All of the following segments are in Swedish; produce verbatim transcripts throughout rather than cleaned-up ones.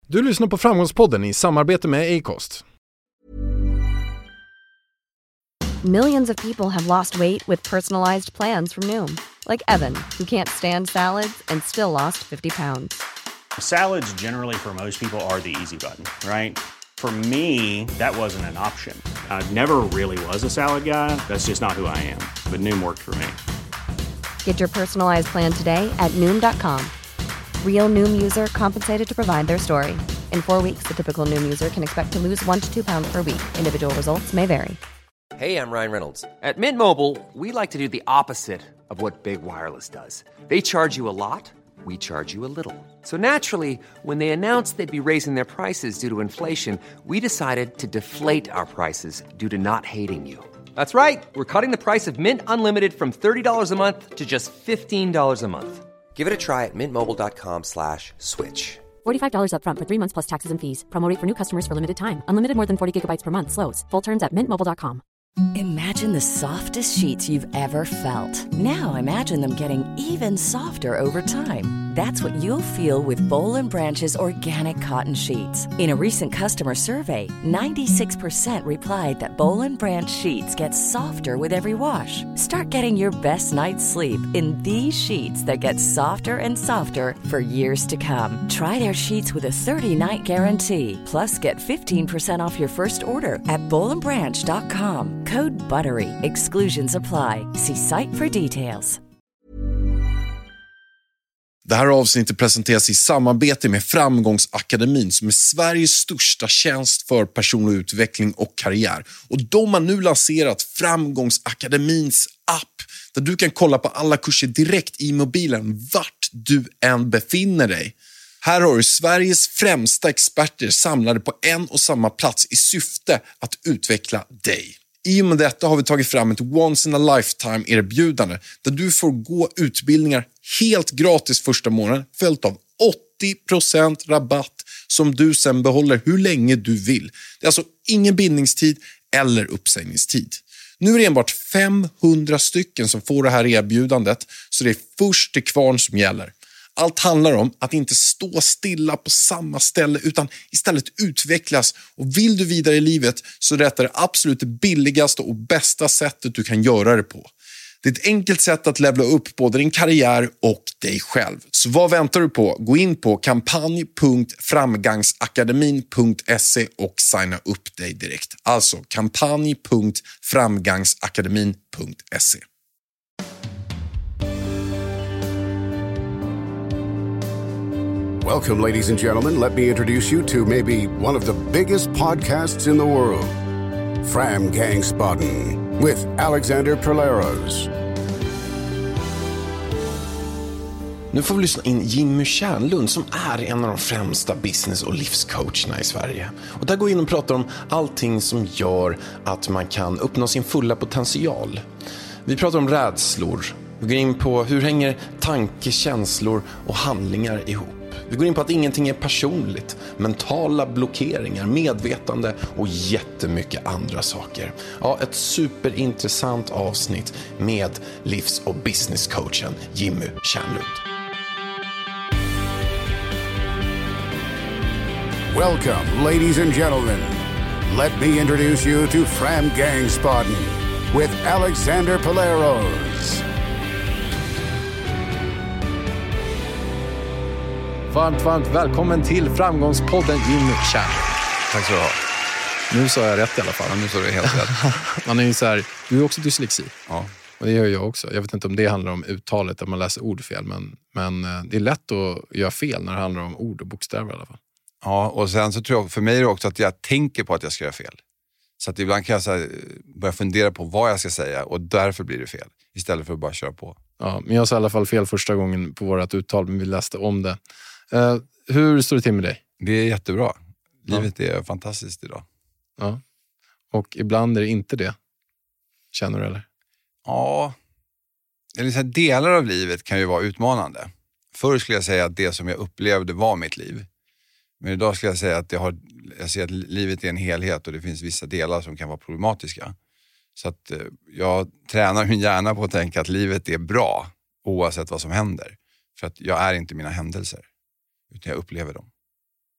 Du lyssnar på Framgångspodden i samarbete med Acast. Millions of people have lost weight with personalized plans from Noom. Like Evan, who can't stand salads and still lost fifty pounds. Salads generally for most people are the easy button, right? For me, that wasn't an option. I never really was a salad guy. That's just not who I am. But Noom worked for me. Get your personalized plan today at Noom dot com. Real Noom user compensated to provide their story. In four weeks, the typical Noom user can expect to lose one to two pounds per week. Individual results may vary. Hey, I'm Ryan Reynolds. At Mint Mobile, we like to do the opposite of what Big Wireless does. They charge you a lot, we charge you a little. So naturally, when they announced they'd be raising their prices due to inflation, we decided to deflate our prices due to not hating you. That's right. We're cutting the price of Mint Unlimited from thirty dollars a month to just fifteen dollars a month. Give it a try at mintmobile.com slash switch. forty-five dollars up front for three months plus taxes and fees. Promo rate for new customers for limited time. Unlimited more than forty gigabytes per month. Slows full terms at mint mobile dot com. Imagine the softest sheets you've ever felt. Now imagine them getting even softer over time. That's what you'll feel with Boll and Branch's organic cotton sheets. In a recent customer survey, ninety-six percent replied that Boll and Branch sheets get softer with every wash. Start getting your best night's sleep in these sheets that get softer and softer for years to come. Try their sheets with a thirty-night guarantee. Plus, get fifteen percent off your first order at boll and branch dot com. Code BUTTERY. Exclusions apply. See site for details. Det här avsnittet presenteras i samarbete med Framgångsakademin som är Sveriges största tjänst för personlig utveckling och karriär. Och de har nu lanserat Framgångsakademins app där du kan kolla på alla kurser direkt i mobilen vart du än befinner dig. Här har du Sveriges främsta experter samlade på en och samma plats i syfte att utveckla dig. I och med detta har vi tagit fram ett once in a lifetime erbjudande där du får gå utbildningar helt gratis första månaden följt av åttio procent rabatt som du sen behåller hur länge du vill. Det är alltså ingen bindningstid eller uppsägningstid. Nu är det enbart femhundra stycken som får det här erbjudandet så det är först till kvarn som gäller. Allt handlar om att inte stå stilla på samma ställe utan istället utvecklas. Och vill du vidare i livet så är detta det absolut billigaste och bästa sättet du kan göra det på. Det är ett enkelt sätt att levla upp både din karriär och dig själv. Så vad väntar du på? Gå in på kampanj punkt framgangsakademin punkt se och signa upp dig direkt. Alltså kampanj punkt framgangsakademin punkt se. Welcome, ladies and gentlemen. Let me introduce you to maybe one of the biggest podcasts in the world, Framgångsbotten, with Alexander Perleros. Nu får vi lyssna in Jimmy Kärnlund som är en av de främsta business- och livscoacherna i Sverige. Och där går vi in och pratar om allting som gör att man kan uppnå sin fulla potential. Vi pratar om rädslor. Vi går in på hur hänger tanke, känslor och handlingar ihop. Vi går in på att ingenting är personligt, mentala blockeringar, medvetande och jättemycket andra saker. Ja, ett superintressant avsnitt med livs- och businesscoachen Jimmy Kärnlund. Welcome, ladies and gentlemen. Let me introduce you to Framgångsbotten with Alexander Perleros. Varmt, varmt välkommen till Framgångspodden Jimmy Kärnlund. Tack så du ha. Nu sa jag rätt i alla fall. Ja, nu sa du helt rätt. Man är ju så här, du är också dyslexi. Ja. Och det gör jag också. Jag vet inte om det handlar om uttalet, att man läser ord fel. Men, men det är lätt att göra fel när det handlar om ord och bokstäver i alla fall. Ja, och sen så tror jag, för mig är det också att jag tänker på att jag ska göra fel. Så att ibland kan jag så här, börja fundera på vad jag ska säga och därför blir det fel. Istället för att bara köra på. Ja, men jag sa i alla fall fel första gången på vårt uttal, men vi läste om det. Uh, hur står det till med dig? Det är jättebra. Livet ja. är fantastiskt idag. Ja. Och ibland är det inte det. Känner du eller? Ja. Eller så här, delar av livet kan ju vara utmanande. Förr skulle jag säga att det som jag upplevde var mitt liv. Men idag skulle jag säga att jag, har, jag ser att livet är en helhet och det finns vissa delar som kan vara problematiska. Så att eh, jag tränar min hjärna på att tänka att livet är bra oavsett vad som händer. För att jag är inte mina händelser, utan jag upplever dem.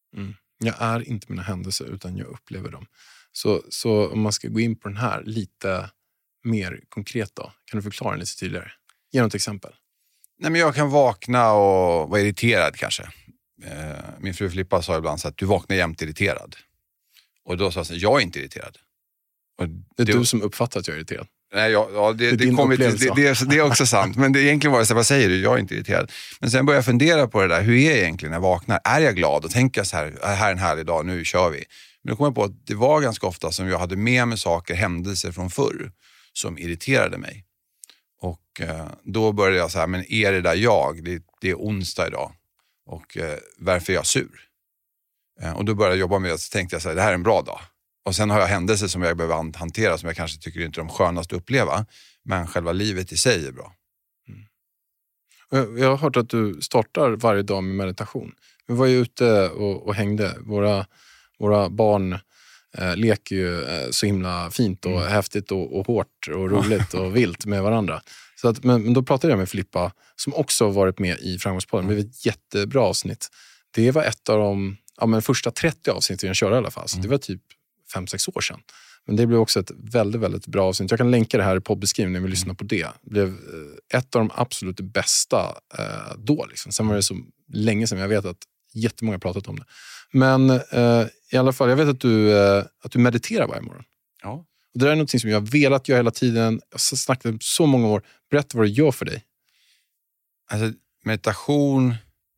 Mm. Jag är inte mina händelser utan jag upplever dem. Så, så om man ska gå in på den här lite mer konkret då, kan du förklara den lite tydligare? Ge något exempel. Nej, men jag kan vakna och vara irriterad kanske. Eh, min fru Filippa sa ibland så att du vaknar jämt irriterad. Och då sa jag så här, jag är inte irriterad. Och det är det, du som uppfattar att jag är irriterad. Nej, ja, ja, det, det, det, kommer till, det, det, det är också sant. Men det egentligen var det så här, vad säger du? Jag är inte irriterad. Men sen började jag fundera på det där. Hur är jag egentligen när jag vaknar? Är jag glad? Och tänker jag så här, här är en härlig dag, nu kör vi. Men då kom jag på att det var ganska ofta som jag hade med mig saker, händelser från förr som irriterade mig. Och eh, då började jag så här, men är det där jag? Det, det är onsdag idag. Och eh, varför är jag sur? Eh, och då började jag jobba med det, så tänkte jag så här, det här är en bra dag. Och sen har jag händelser som jag behöver hantera som jag kanske tycker inte är de skönaste att uppleva. Men själva livet i sig är bra. Mm. Jag har hört att du startar varje dag med meditation. Vi var ju ute och, och hängde. Våra, våra barn eh, leker ju eh, så himla fint och mm. häftigt och, och hårt och roligt och vilt med varandra. Så att, men, men då pratade jag med Filippa som också har varit med i Framgångspodden. Det blev ett jättebra avsnitt. Det var ett av de ja, men första trettio avsnitt jag körde i alla fall. Så mm. det var typ fem sex år sedan. Men det blev också ett väldigt, väldigt bra avsnitt. Jag kan länka det här i poddbeskrivningen när vi lyssnar på det. Det blev ett av de absolut bästa eh, då. Liksom. Sen var det så länge sedan jag vet att jättemånga har pratat om det. Men eh, i alla fall, jag vet att du, eh, att du mediterar varje morgon. Ja. Och det där är något som jag har velat göra hela tiden. Jag har snackat om så många år. Berätta vad det gör för dig. Alltså, meditation...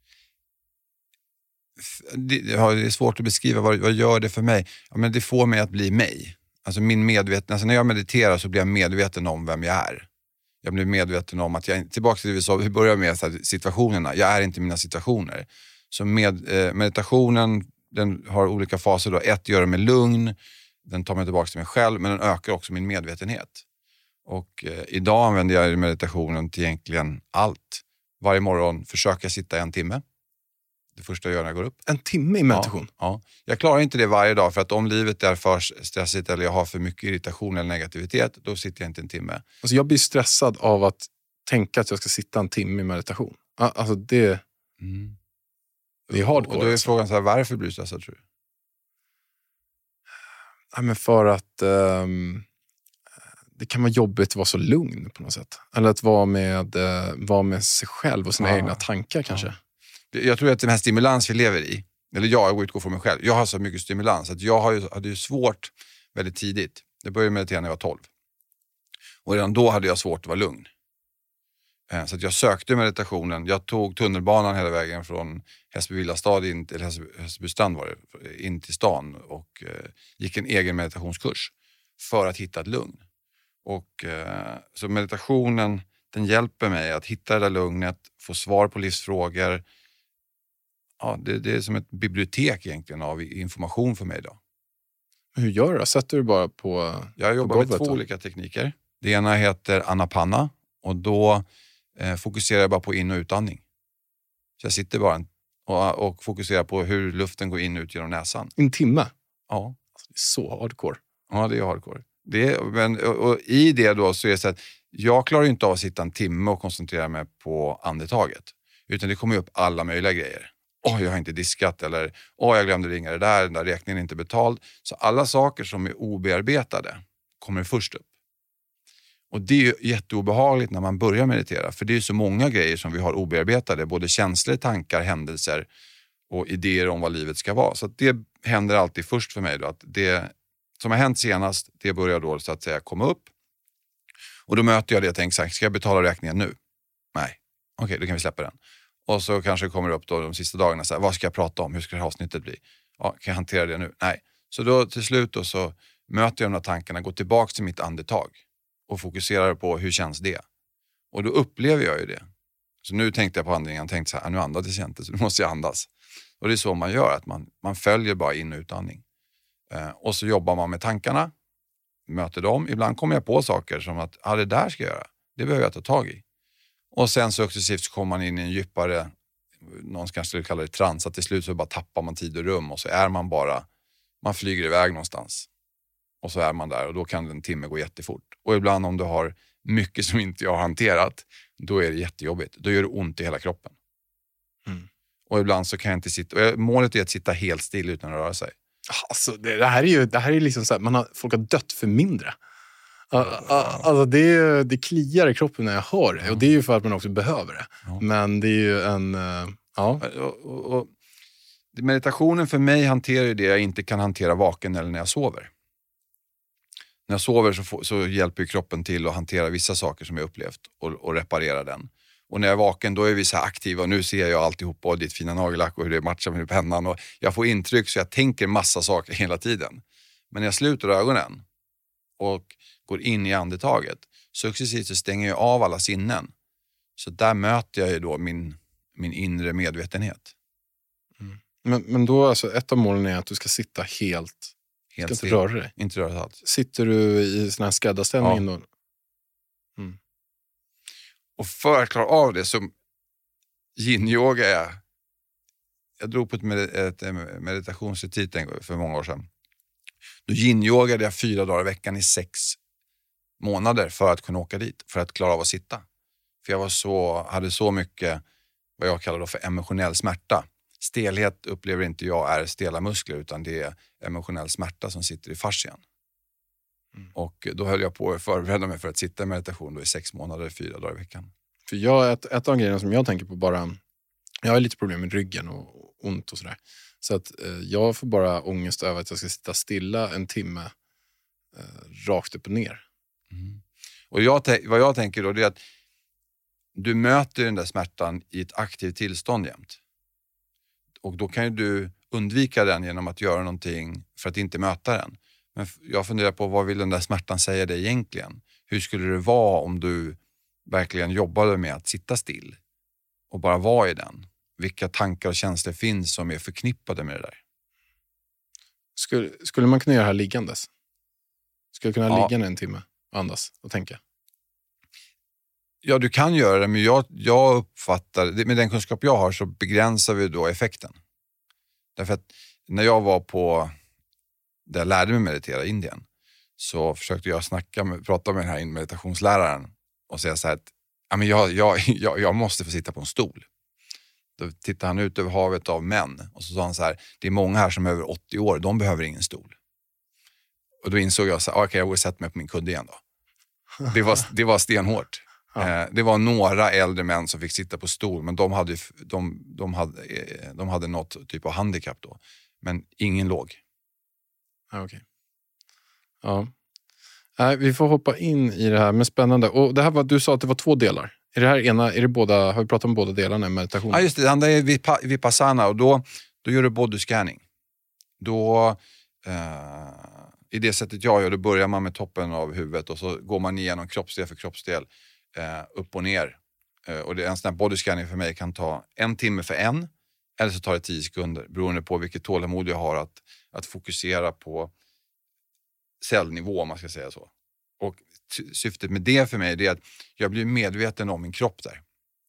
Det, det är svårt att beskriva vad, vad gör det för mig. Ja, men det får mig att bli mig. Alltså min medveten, alltså när jag mediterar så blir jag medveten om vem jag är. Jag blir medveten om att jag, tillbaka till det vi sa, vi börjar med så här, situationerna. Jag är inte mina situationer. Så med, eh, meditationen, den har olika faser då. Ett, gör mig lugn. Den tar mig tillbaka till mig själv, men den ökar också min medvetenhet. Och eh, idag använder jag meditationen till egentligen allt. Varje morgon försöker jag sitta en timme. Det första jag gör när jag går upp. En timme i meditation? Ja, ja. Jag klarar inte det varje dag för att om livet är för stressigt eller jag har för mycket irritation eller negativitet, då sitter jag inte en timme. Alltså jag blir stressad av att tänka att jag ska sitta en timme i meditation. Alltså det, mm. det är hardcore. Och då är frågan så här, varför blir du stressad tror du? Ja, men för att um, det kan vara jobbigt att vara så lugn på något sätt. Eller att vara med, uh, vara med sig själv och sina ja. egna tankar kanske. Ja. Jag tror att den här stimulans vi lever i, eller jag, jag utgår från mig själv, jag har så mycket stimulans att jag har ju, hade ju svårt väldigt tidigt. Jag började meditera när jag var tolv. Och redan då hade jag svårt att vara lugn. Så att jag sökte meditationen, jag tog tunnelbanan hela vägen från Hässelby villastad in till Hässelby strand var det, in till stan och eh, gick en egen meditationskurs för att hitta ett lugn. Och eh, så meditationen, den hjälper mig att hitta det där lugnet, få svar på livsfrågor. Ja, det, det är som ett bibliotek egentligen av information för mig idag. Hur gör du då? Sätter du bara på Jag jobbar med två då? olika tekniker. Det ena heter Anapanna och då eh, fokuserar jag bara på in- och utandning. Så jag sitter bara och, och fokuserar på hur luften går in och ut genom näsan. En timme? Ja. Alltså, det är så hardcore. Ja, det är hardcore. Det, men, och, och i det då så är det så att jag klarar inte av att sitta en timme och koncentrera mig på andetaget. Utan det kommer upp alla möjliga grejer. Åh, oh, jag har inte diskat eller åh, oh, jag glömde ringa det där, den där räkningen är inte betald. Så alla saker som är obearbetade kommer först upp. Och det är ju jätteobehagligt när man börjar meditera. För det är ju så många grejer som vi har obearbetade. Både känslor, tankar, händelser och idéer om vad livet ska vara. Så att det händer alltid först för mig då. Att det som har hänt senast, det börjar då så att säga komma upp. Och då möter jag det och tänker så här, ska jag betala räkningen nu? Nej. Okej, okay, då kan vi släppa den. Och så kanske det kommer upp då de sista dagarna så här, vad ska jag prata om? Hur ska det här avsnittet bli? Ja, kan jag hantera det nu? Nej. Så då till slut då så möter jag de här tankarna, går tillbaka till mitt andetag och fokuserar på hur känns det. Och då upplever jag ju det. Så nu tänkte jag på andningen, tänkte så här, nu andades jag inte så nu måste jag andas. Och det är så man gör, att man, man följer bara in- och utandning. Eh, och så jobbar man med tankarna, möter dem. Ibland kommer jag på saker som att, ja det där ska jag göra. Det behöver jag ta tag i. Och sen successivt så kommer man in i en djupare, någon kanske skulle kalla det trans, att till slut så bara tappar man tid och rum och så är man bara, man flyger iväg någonstans. Och så är man där och då kan en timme gå jättefort. Och ibland om du har mycket som inte jag har hanterat, då är det jättejobbigt. Då gör det ont i hela kroppen. Mm. Och ibland så kan jag inte sitta. Och målet är att sitta helt still utan att röra sig. Alltså, det, det här är ju det här är liksom så här, man har, folk har dött för mindre. Alltså det, det kliar i kroppen när jag hör det. Och det är ju för att man också behöver det. Ja. Men det är ju en... Ja. Och, och, och, meditationen för mig hanterar ju det jag inte kan hantera vaken eller när jag sover. När jag sover så, får, så hjälper ju kroppen till att hantera vissa saker som jag upplevt och, och reparera den. Och när jag är vaken då är vi så här aktiva och nu ser jag alltihopa och ditt fina nagellack och hur det matchar med pennan. Och jag får intryck så jag tänker massa saker hela tiden. Men när jag sluter ögonen och går in i andetaget successivt så stänger jag av alla sinnen. Så där möter jag ju då min, min inre medvetenhet. Mm. Men, men då alltså ett av målen är att du ska sitta helt, helt ska inte röra dig. Inte röra sig alls. Sitter du i sån här skräddarställning ja. då? Mm. Och för att klara av det så yin-yoga är... Jag drog på ett, med, ett meditationsretreat för många år sedan. Då yin-yogade jag fyra dagar i veckan i sex månader för att kunna åka dit. För att klara av att sitta. För jag var så, hade så mycket vad jag kallar då för emotionell smärta. Stelhet upplever inte jag är stela muskler utan det är emotionell smärta som sitter i fascian. Mm. Och då höll jag på att förbereda mig för att sitta i meditation då i sex månader, fyra dagar i veckan. För jag, ett, ett av grejerna som jag tänker på bara, jag har lite problem med ryggen och ont och sådär. Så att eh, jag får bara ångest över att jag ska sitta stilla en timme eh, rakt upp och ner. Mm. Och jag, vad jag tänker då det är att du möter den där smärtan i ett aktivt tillstånd jämt. Och då kan ju du undvika den genom att göra någonting för att inte möta den. Men jag funderar på vad vill den där smärtan säga dig egentligen? Hur skulle det vara om du verkligen jobbade med att sitta still och bara vara i den? Vilka tankar och känslor finns som är förknippade med det där? Skulle, skulle man kunna göra det här liggandes? Skulle jag kunna ja. ligga en timme och andas och tänka? Ja, du kan göra det, men jag, jag uppfattar, med den kunskap jag har så begränsar vi då effekten. Därför att när jag var på, där jag lärde mig meditera i Indien, så försökte jag snacka med, prata med den här meditationsläraren och säga så här att ja, men jag, jag, jag, jag måste få sitta på en stol. Då tittade han ut över havet av män och så sa han så här, det är många här som är över åttio år, de behöver ingen stol. Och då insåg jag så här, okej okay, jag går och sätter mig på min kudde igen då. Det var, det var stenhårt. Ja. Det var några äldre män som fick sitta på stol, men de hade, de, de hade, de hade något typ av handikapp då. Men ingen låg. Ja, okej. Ja. Nej, vi får hoppa in i det här, men spännande. Och det här var, du sa att det var två delar. Är det här ena, är det båda, har vi pratat om båda delarna i meditation? Ja, just det. Det andra är vipassana och då, då gör du body scanning. Då, eh, i det sättet jag gör, då börjar man med toppen av huvudet och så går man igenom kroppsdel för kroppsdel. Eh, upp och ner. Eh, och det är en sån här body scanning för mig kan ta en timme för en eller så tar det tio sekunder beroende på vilket tålamod jag har att, att fokusera på cellnivå om man ska säga så. Och t- syftet med det för mig är att jag blir medveten om min kropp där.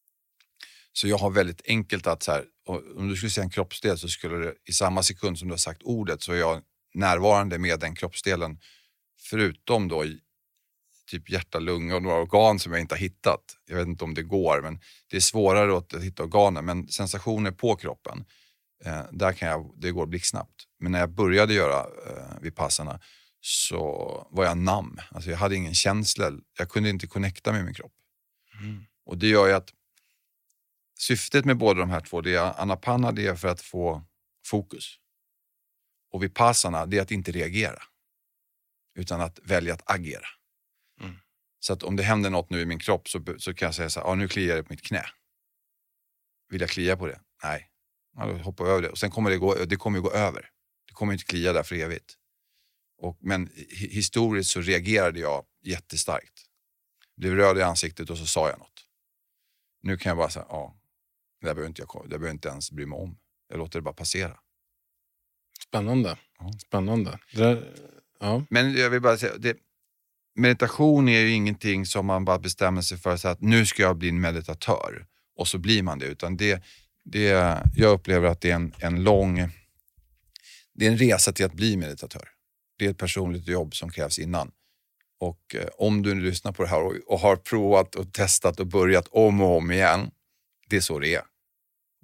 Så jag har väldigt enkelt att så här, om du skulle säga en kroppsdel så skulle det i samma sekund som du har sagt ordet så är jag närvarande med den kroppsdelen förutom då i typ hjärta, lunga och några organ som jag inte har hittat. Jag vet inte om det går, men det är svårare att hitta organen. Men sensationer på kroppen, eh, där kan jag, det går blixtsnabbt. Men när jag började göra eh, vipassana så var jag nam. Alltså jag hade ingen känsla. Jag kunde inte connecta med min kropp. Mm. Och det gör ju att syftet med båda de här två, det är anapanna, det är för att få fokus. Och vipassana, det är att inte reagera. Utan att välja att agera. Mm. Så att om det händer något nu i min kropp så, så kan jag säga så här, ja, nu kliar det på mitt knä. Vill jag klia på det? Nej. Ja, då hoppar jag över det. Och sen kommer det, gå, det kommer ju gå över. Det kommer inte klia där för evigt. Och, men historiskt så reagerade jag jättestarkt. Blev röd i ansiktet och så sa jag något. Nu kan jag bara säga, ja, det behöver inte jag, det behöver inte ens bry mig om. Jag låter det bara passera. Spännande. Ja. Spännande. Det där, ja. Men jag vill bara säga, det, meditation är ju ingenting som man bara bestämmer sig för så att nu ska jag bli en meditatör. Och så blir man det. Utan det, det jag upplever att det är en, en lång, det är en resa till att bli meditatör. Det är ett personligt jobb som krävs innan. Och eh, om du lyssnar på det här och, och har provat och testat och börjat om och om igen, det är så det är.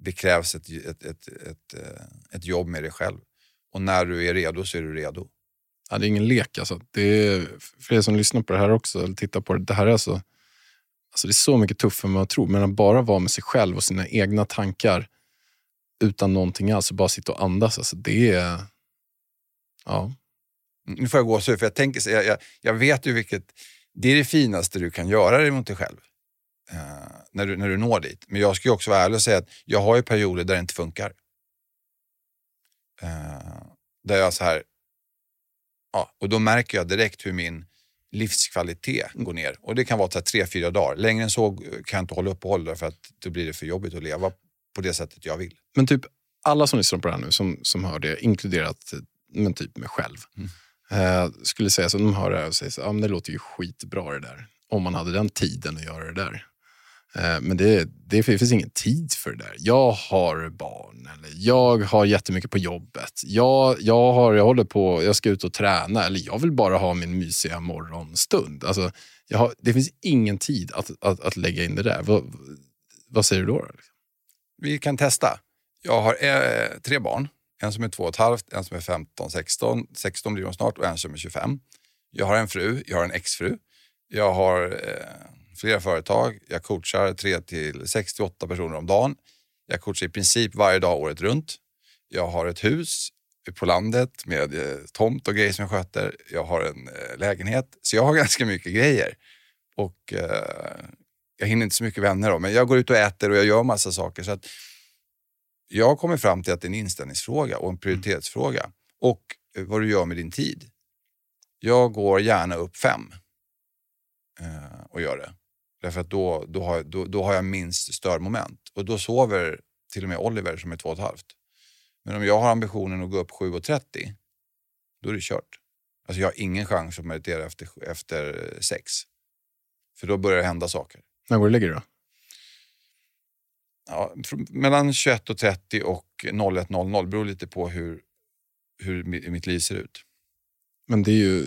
det krävs ett, ett, ett, ett, ett jobb med dig själv. Och när du är redo så är du redo. Ja, det är ingen lek alltså. Det är, för er som lyssnar på det här också, eller tittar på det, det här är alltså, alltså det är så mycket tuffare än man tror. Men att bara vara med sig själv och sina egna tankar utan någonting alls, bara sitta och andas, alltså det är, ja. Nu får jag gå så, för jag tänker, jag, jag, jag vet ju vilket, det är det finaste du kan göra mot dig själv. Uh, när, du, när du når dit. Men jag ska ju också vara ärlig och säga att jag har ju perioder där det inte funkar. Uh, där jag så här, ja, och då märker jag direkt hur min livskvalitet går ner. Och det kan vara så här tre, fyra dagar. Längre än så kan jag inte hålla upp och hålla, för att då blir det för jobbigt att leva på det sättet jag vill. Men typ alla som lyssnar på det här nu, som, som hör det, inkluderat men typ mig själv, mm. uh, skulle säga så, de hör det och säger så, ja men det låter ju skitbra det där. Om man hade den tiden att göra det där. Men det, det finns ingen tid för det där. Jag har barn, eller jag har jättemycket på jobbet. Jag, jag, har, jag håller på, jag ska ut och träna, eller jag vill bara ha min mysiga morgonstund. Alltså, jag har, det finns ingen tid att, att, att lägga in det där. Vad, vad säger du då? Vi kan testa. Jag har eh, tre barn. En som är två och ett halvt, en som är femton, sexton. sexton blir hon snart och en som är tjugofem. Jag har en fru, jag har en exfru. Jag har eh, flera företag. Jag coachar tre till sex till åtta personer om dagen. Jag coachar i princip varje dag året runt. Jag har ett hus på landet med eh, tomt och grejer som jag sköter. Jag har en eh, lägenhet. Så jag har ganska mycket grejer. Och eh, jag hinner inte så mycket vänner då. Men jag går ut och äter och jag gör massa saker. Så att jag kommer fram till att det är en inställningsfråga och en prioritetsfråga. Och eh, vad du gör med din tid. Jag går gärna upp fem. Och gör det. Därför att då, då, har, då, då har jag minst störmoment. Och då sover till och med Oliver som är två och ett halvt. Men om jag har ambitionen att gå upp sju och trettio, då är det kört. Alltså jag har ingen chans att meditera efter, efter sex. För då börjar det hända saker. När går du lägger då? Ja, mellan tjugoett och trettio och ett noll noll beror lite på hur, hur mitt liv ser ut. Men det är ju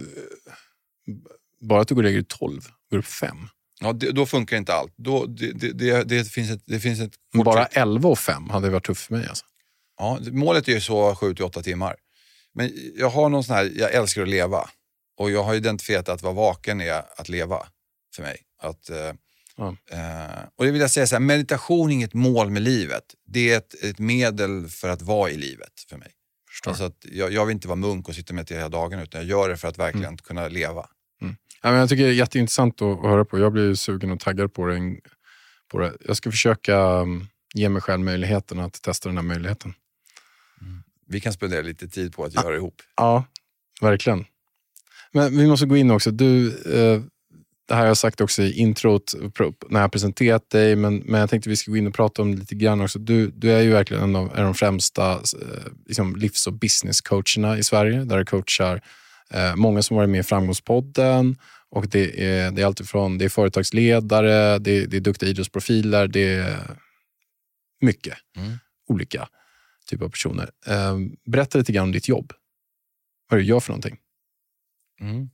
bara att du går och lägger tolv, går upp fem. Ja, det, då funkar inte allt. Då, det, det, det, det finns ett, det finns ett bara elva och fem hade varit tufft för mig alltså. Ja, målet är ju så sju till åtta timmar. Men jag har någon sån här, jag älskar att leva. Och jag har identifierat att vara vaken är att leva för mig. Att, eh, ja. eh, och det vill jag säga så här, meditation är inget mål med livet. Det är ett, ett medel för att vara i livet för mig. Alltså att jag, jag vill inte vara munk och sitta och meditera hela dagen, utan jag gör det för att verkligen mm. kunna leva. Mm. Ja, men jag tycker det är jätteintressant att, att höra på. Jag blir sugen och taggad på det, på det. Jag ska försöka um, ge mig själv möjligheten att testa den här möjligheten. Mm. Vi kan spendera lite tid på att göra det ihop. Ja, verkligen. Men vi måste gå in också. Du, eh, det här har jag sagt också i introt när jag presenterat dig, men, men jag tänkte vi ska gå in och prata om det lite grann också. Du, du är ju verkligen en av, en av de främsta eh, liksom livs- och businesscoacherna i Sverige, där du coachar eh, många som varit med i Framgångspodden, och det är, det är allt ifrån, det är företagsledare, det är, det är duktiga idrottsprofiler, det är mycket mm. olika typer av personer. Eh, berätta lite grann om ditt jobb. Vad du gör för någonting. Mm.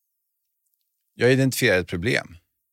Jag identifierar ett problem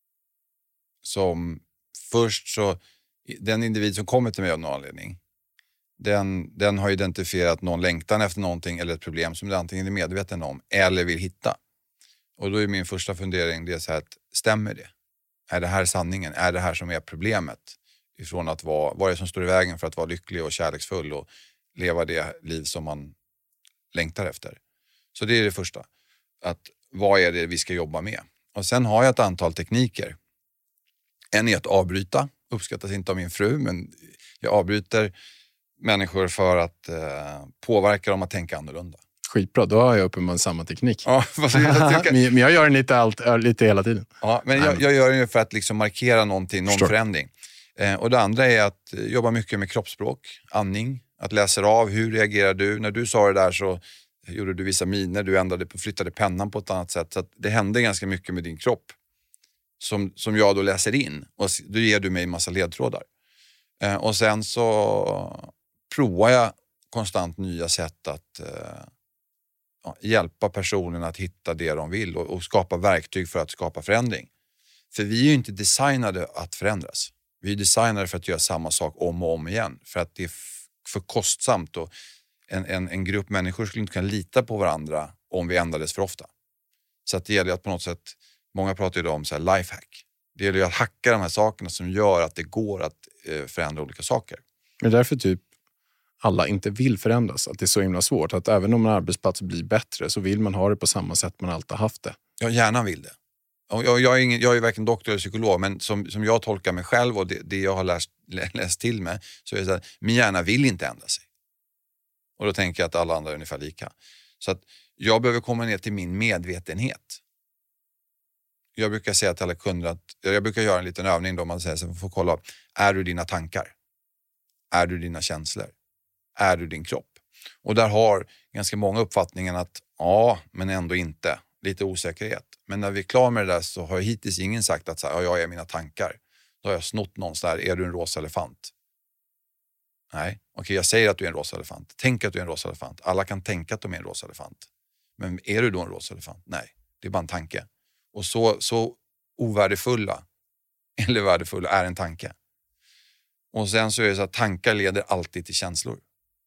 som först så, den individ som kommer till mig av någon anledning, den, den har identifierat någon längtan efter någonting eller ett problem som det antingen är medveten om eller vill hitta. Och då är min första fundering, det är så här, att stämmer det? Är det här sanningen? Är det här som är problemet? Ifrån att vara, vad är det som står i vägen för att vara lycklig och kärleksfull och leva det liv som man längtar efter? Så det är det första. Att vad är det vi ska jobba med? Och sen har jag ett antal tekniker. En är att avbryta. Uppskattas inte av min fru, men jag avbryter människor för att eh, påverka dem att tänka annorlunda. Skitbra, då har jag uppenbarligen samma teknik. Ja, jag men jag gör den lite, allt, lite hela tiden. Ja, men jag, jag gör den för att liksom markera någonting, någon Förstår. förändring. Eh, och det andra är att jobba mycket med kroppsspråk, andning. Att läsa av, hur reagerar du? När du sa det där så gjorde du vissa miner, du ändrade på, flyttade pennan på ett annat sätt. Så att det hände ganska mycket med din kropp som, som jag då läser in. Och då ger du mig en massa ledtrådar. Eh, och sen så provar jag konstant nya sätt att eh, ja, hjälpa personen att hitta det de vill och, och skapa verktyg för att skapa förändring. För vi är ju inte designade att förändras. Vi är designade för att göra samma sak om och om igen. För att det är f- för kostsamt och en, en, en grupp människor skulle inte kunna lita på varandra om vi ändrades för ofta. Så att det gäller att på något sätt, många pratar ju om så här lifehack. Det gäller ju att hacka de här sakerna som gör att det går att eh, förändra olika saker. Men därför typ alla inte vill förändras. Att det är så himla svårt. Att även om en arbetsplats blir bättre så vill man ha det på samma sätt man alltid haft det. Jag gärna vill det. Jag, jag, är, ingen, jag är varken doktor eller psykolog, men som, som jag tolkar mig själv och det, det jag har läst, läst till mig, så är det så att min hjärna vill inte ändra sig. Och då tänker jag att alla andra är ungefär lika. Så att jag behöver komma ner till min medvetenhet. Jag brukar säga till alla kunder att, jag brukar göra en liten övning då man säger så man får kolla, är du dina tankar? Är du dina känslor? Är du din kropp? Och där har ganska många uppfattningen att ja, men ändå inte. Lite osäkerhet. Men när vi är klara med det där så har hittills ingen sagt att så här, ja, jag är mina tankar. Då har jag snott någonstans där, är du en rosa elefant? Nej, okej, jag säger att du är en rosa elefant. Tänk att du är en rosa elefant. Alla kan tänka att de är en rosa elefant. Men är du då en rosa elefant? Nej, det är bara en tanke. Och så, så ovärdefulla eller värdefulla är en tanke. Och sen så är det så att tankar leder alltid till känslor.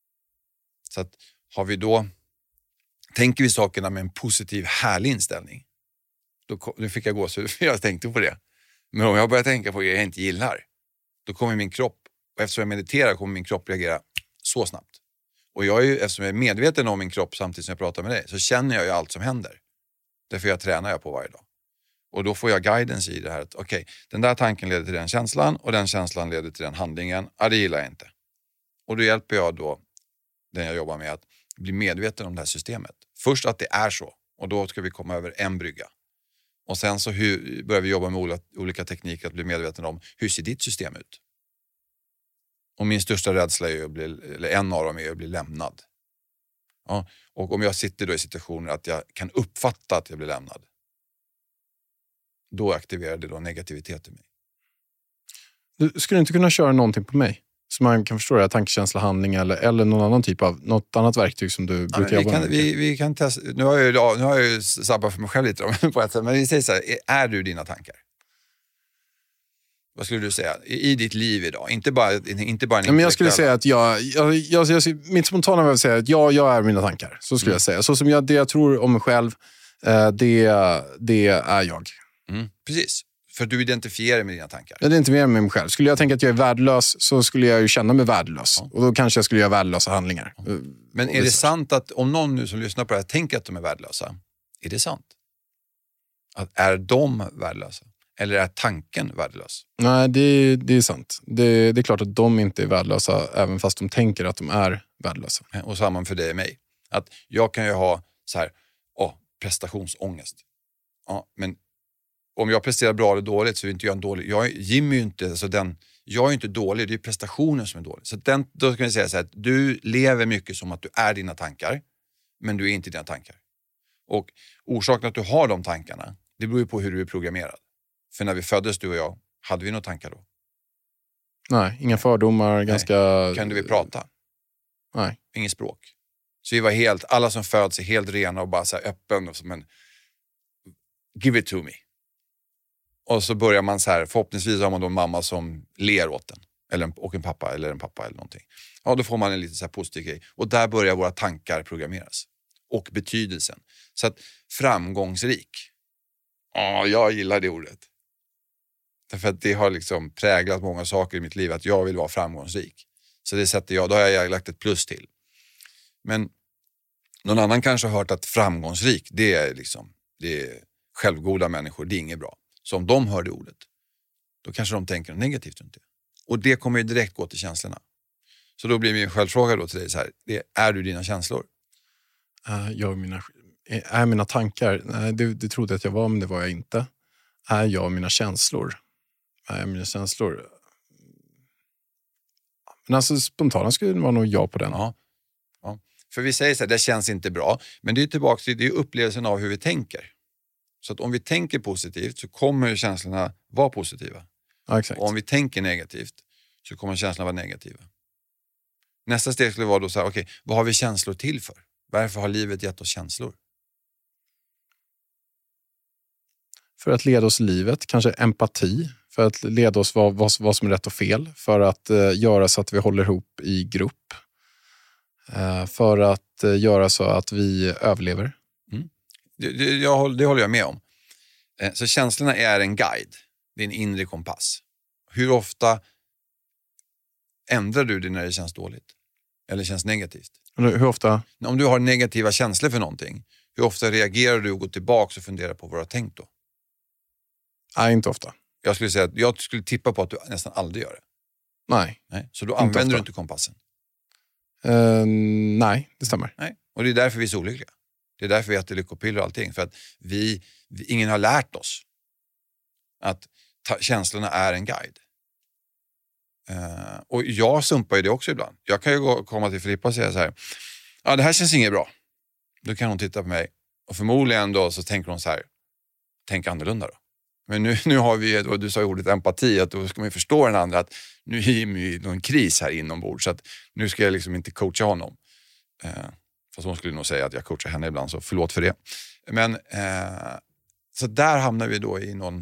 Så att har vi då, tänker vi sakerna med en positiv, härlig inställning. Då, nu fick jag gåshud för jag tänkte på det. Men om jag börjar tänka på det jag inte gillar, då kommer min kropp, och eftersom jag mediterar kommer min kropp reagera så snabbt. Och jag är ju, eftersom jag är medveten om min kropp samtidigt som jag pratar med dig, så känner jag ju allt som händer. Därför jag tränar jag på varje dag. Och då får jag guidance i det här att okej, okay, den där tanken leder till den känslan och den känslan leder till den handlingen. Ja, det gillar jag inte. Och då hjälper jag då den jag jobbar med att bli medveten om det här systemet. Först att det är så, och då ska vi komma över en brygga. Och sen så hur, börjar vi jobba med olika, olika tekniker att bli medveten om hur ser ditt system ut. Och min största rädsla är att bli, eller en av dem är att bli lämnad. Ja, och om jag sitter då i situationer att jag kan uppfatta att jag blir lämnad, då aktiverar det då negativitet i mig. Du skulle inte kunna köra någonting på mig? Så man kan förstå det, tankekänsla, handling eller, eller någon annan typ av, något annat verktyg som du brukar ja, jobba kan, med? Vi, vi kan testa, nu har jag ju, nu har jag ju sabbat för mig själv lite på ett sätt, men vi säger så här, är du dina tankar? Vad skulle du säga? I, i ditt liv idag, inte bara, inte bara en ja, men jag skulle säga att jag, jag, jag, jag mitt spontana vill säga att jag, jag är mina tankar. Så skulle mm. jag säga. Så som jag, det jag tror om mig själv, det, det är jag. Mm, precis. För du identifierar med dina tankar. Jag identifierar med mig själv. Skulle jag tänka att jag är värdelös så skulle jag ju känna mig värdelös. Ja. Och då kanske jag skulle göra värdelösa handlingar. Ja. Men är det sant att om någon nu som lyssnar på det här tänker att de är värdelösa, är det sant? Att är de värdelösa? Eller är tanken värdelös? Nej, det, det är sant. Det, det är klart att de inte är värdelösa även fast de tänker att de är värdelösa. Och samma för dig och mig. Att jag kan ju ha så här, åh, prestationsångest. Ja, men om jag presterar bra eller dåligt så är inte jag en dålig. Jag, Jimmy är ju inte, alltså den, jag är ju inte dålig, det är prestationen som är dålig. Så den, då kan jag säga så här att du lever mycket som att du är dina tankar, men du är inte dina tankar. Och orsaken att du har de tankarna, det beror ju på hur du är programmerad. För när vi föddes, du och jag, hade vi några tankar då? Nej, inga fördomar, Nej. ganska... Kunde vi prata? Nej. Inget språk. Så vi var helt, alla som föds är helt rena och bara så här öppen och som en give it to me. Och så börjar man så här, förhoppningsvis har man då en mamma som ler åt den. Eller en, och en pappa eller en pappa eller någonting. Ja, då får man en lite så här positiv grej. Och där börjar våra tankar programmeras. Och betydelsen. Så att framgångsrik. Ja, jag gillar det ordet. Därför att det har liksom präglat många saker i mitt liv. Att jag vill vara framgångsrik. Så det sätter jag, då har jag lagt ett plus till. Men någon annan kanske har hört att framgångsrik, det är liksom, det är självgoda människor, det är inget bra. Så om de hör det ordet, då kanske de tänker negativt runt det. Och det kommer ju direkt gå till känslorna. Så då blir min självfråga då till dig så här, det, är du dina känslor? Uh, jag mina, är mina tankar, nej, det, det trodde jag att jag var, men det var jag inte. Är jag mina känslor? Är jag mina känslor? Men alltså spontant skulle det vara nog ja på den. Ja. Ja. För vi säger så här, det känns inte bra. Men det är tillbaka till det är upplevelsen av hur vi tänker. Så att om vi tänker positivt så kommer känslorna vara positiva. Ja, exakt. Och om vi tänker negativt så kommer känslorna vara negativa. Nästa steg skulle vara då så här, okej, okay, vad har vi känslor till för? Varför har livet gett oss känslor? För att leda oss i livet, kanske empati. för att leda oss vad, vad, vad som är rätt och fel. För att uh, göra så att vi håller ihop i grupp. Uh, för att uh, göra så att vi överlever. Mm. Det, det, jag, det håller jag med om. Uh, så känslorna är en guide. Det är en inre kompass. Hur ofta ändrar du det när det känns dåligt? Eller känns negativt? Hur ofta? Om du har negativa känslor för någonting, hur ofta reagerar du och går tillbaka och funderar på vad du har tänkt då? Nej, inte ofta. Jag skulle säga att jag skulle tippa på att du nästan aldrig gör det. Nej. Nej. Så då använder ofta. Du inte kompassen? Uh, nej, det stämmer. Nej. Och det är därför vi är så olyckliga. Det är därför vi äter lyckopiller och allting. För att vi, vi, ingen har lärt oss att ta, känslorna är en guide. Uh, och jag sumpar ju det också ibland. Jag kan ju gå, komma till Filippa och säga så här: ja, det här känns inget bra. Då kan hon titta på mig. Och förmodligen då så tänker hon så här: tänk annorlunda då. Men nu, nu har vi, och du sa ju ordet empati, att då ska man ju förstå den andra att nu är Jimmy i någon kris här inombords, så att nu ska jag liksom inte coacha honom. Uh, fast hon skulle nog säga att jag coachar henne ibland, så förlåt för det. Men uh, så där hamnar vi då i någon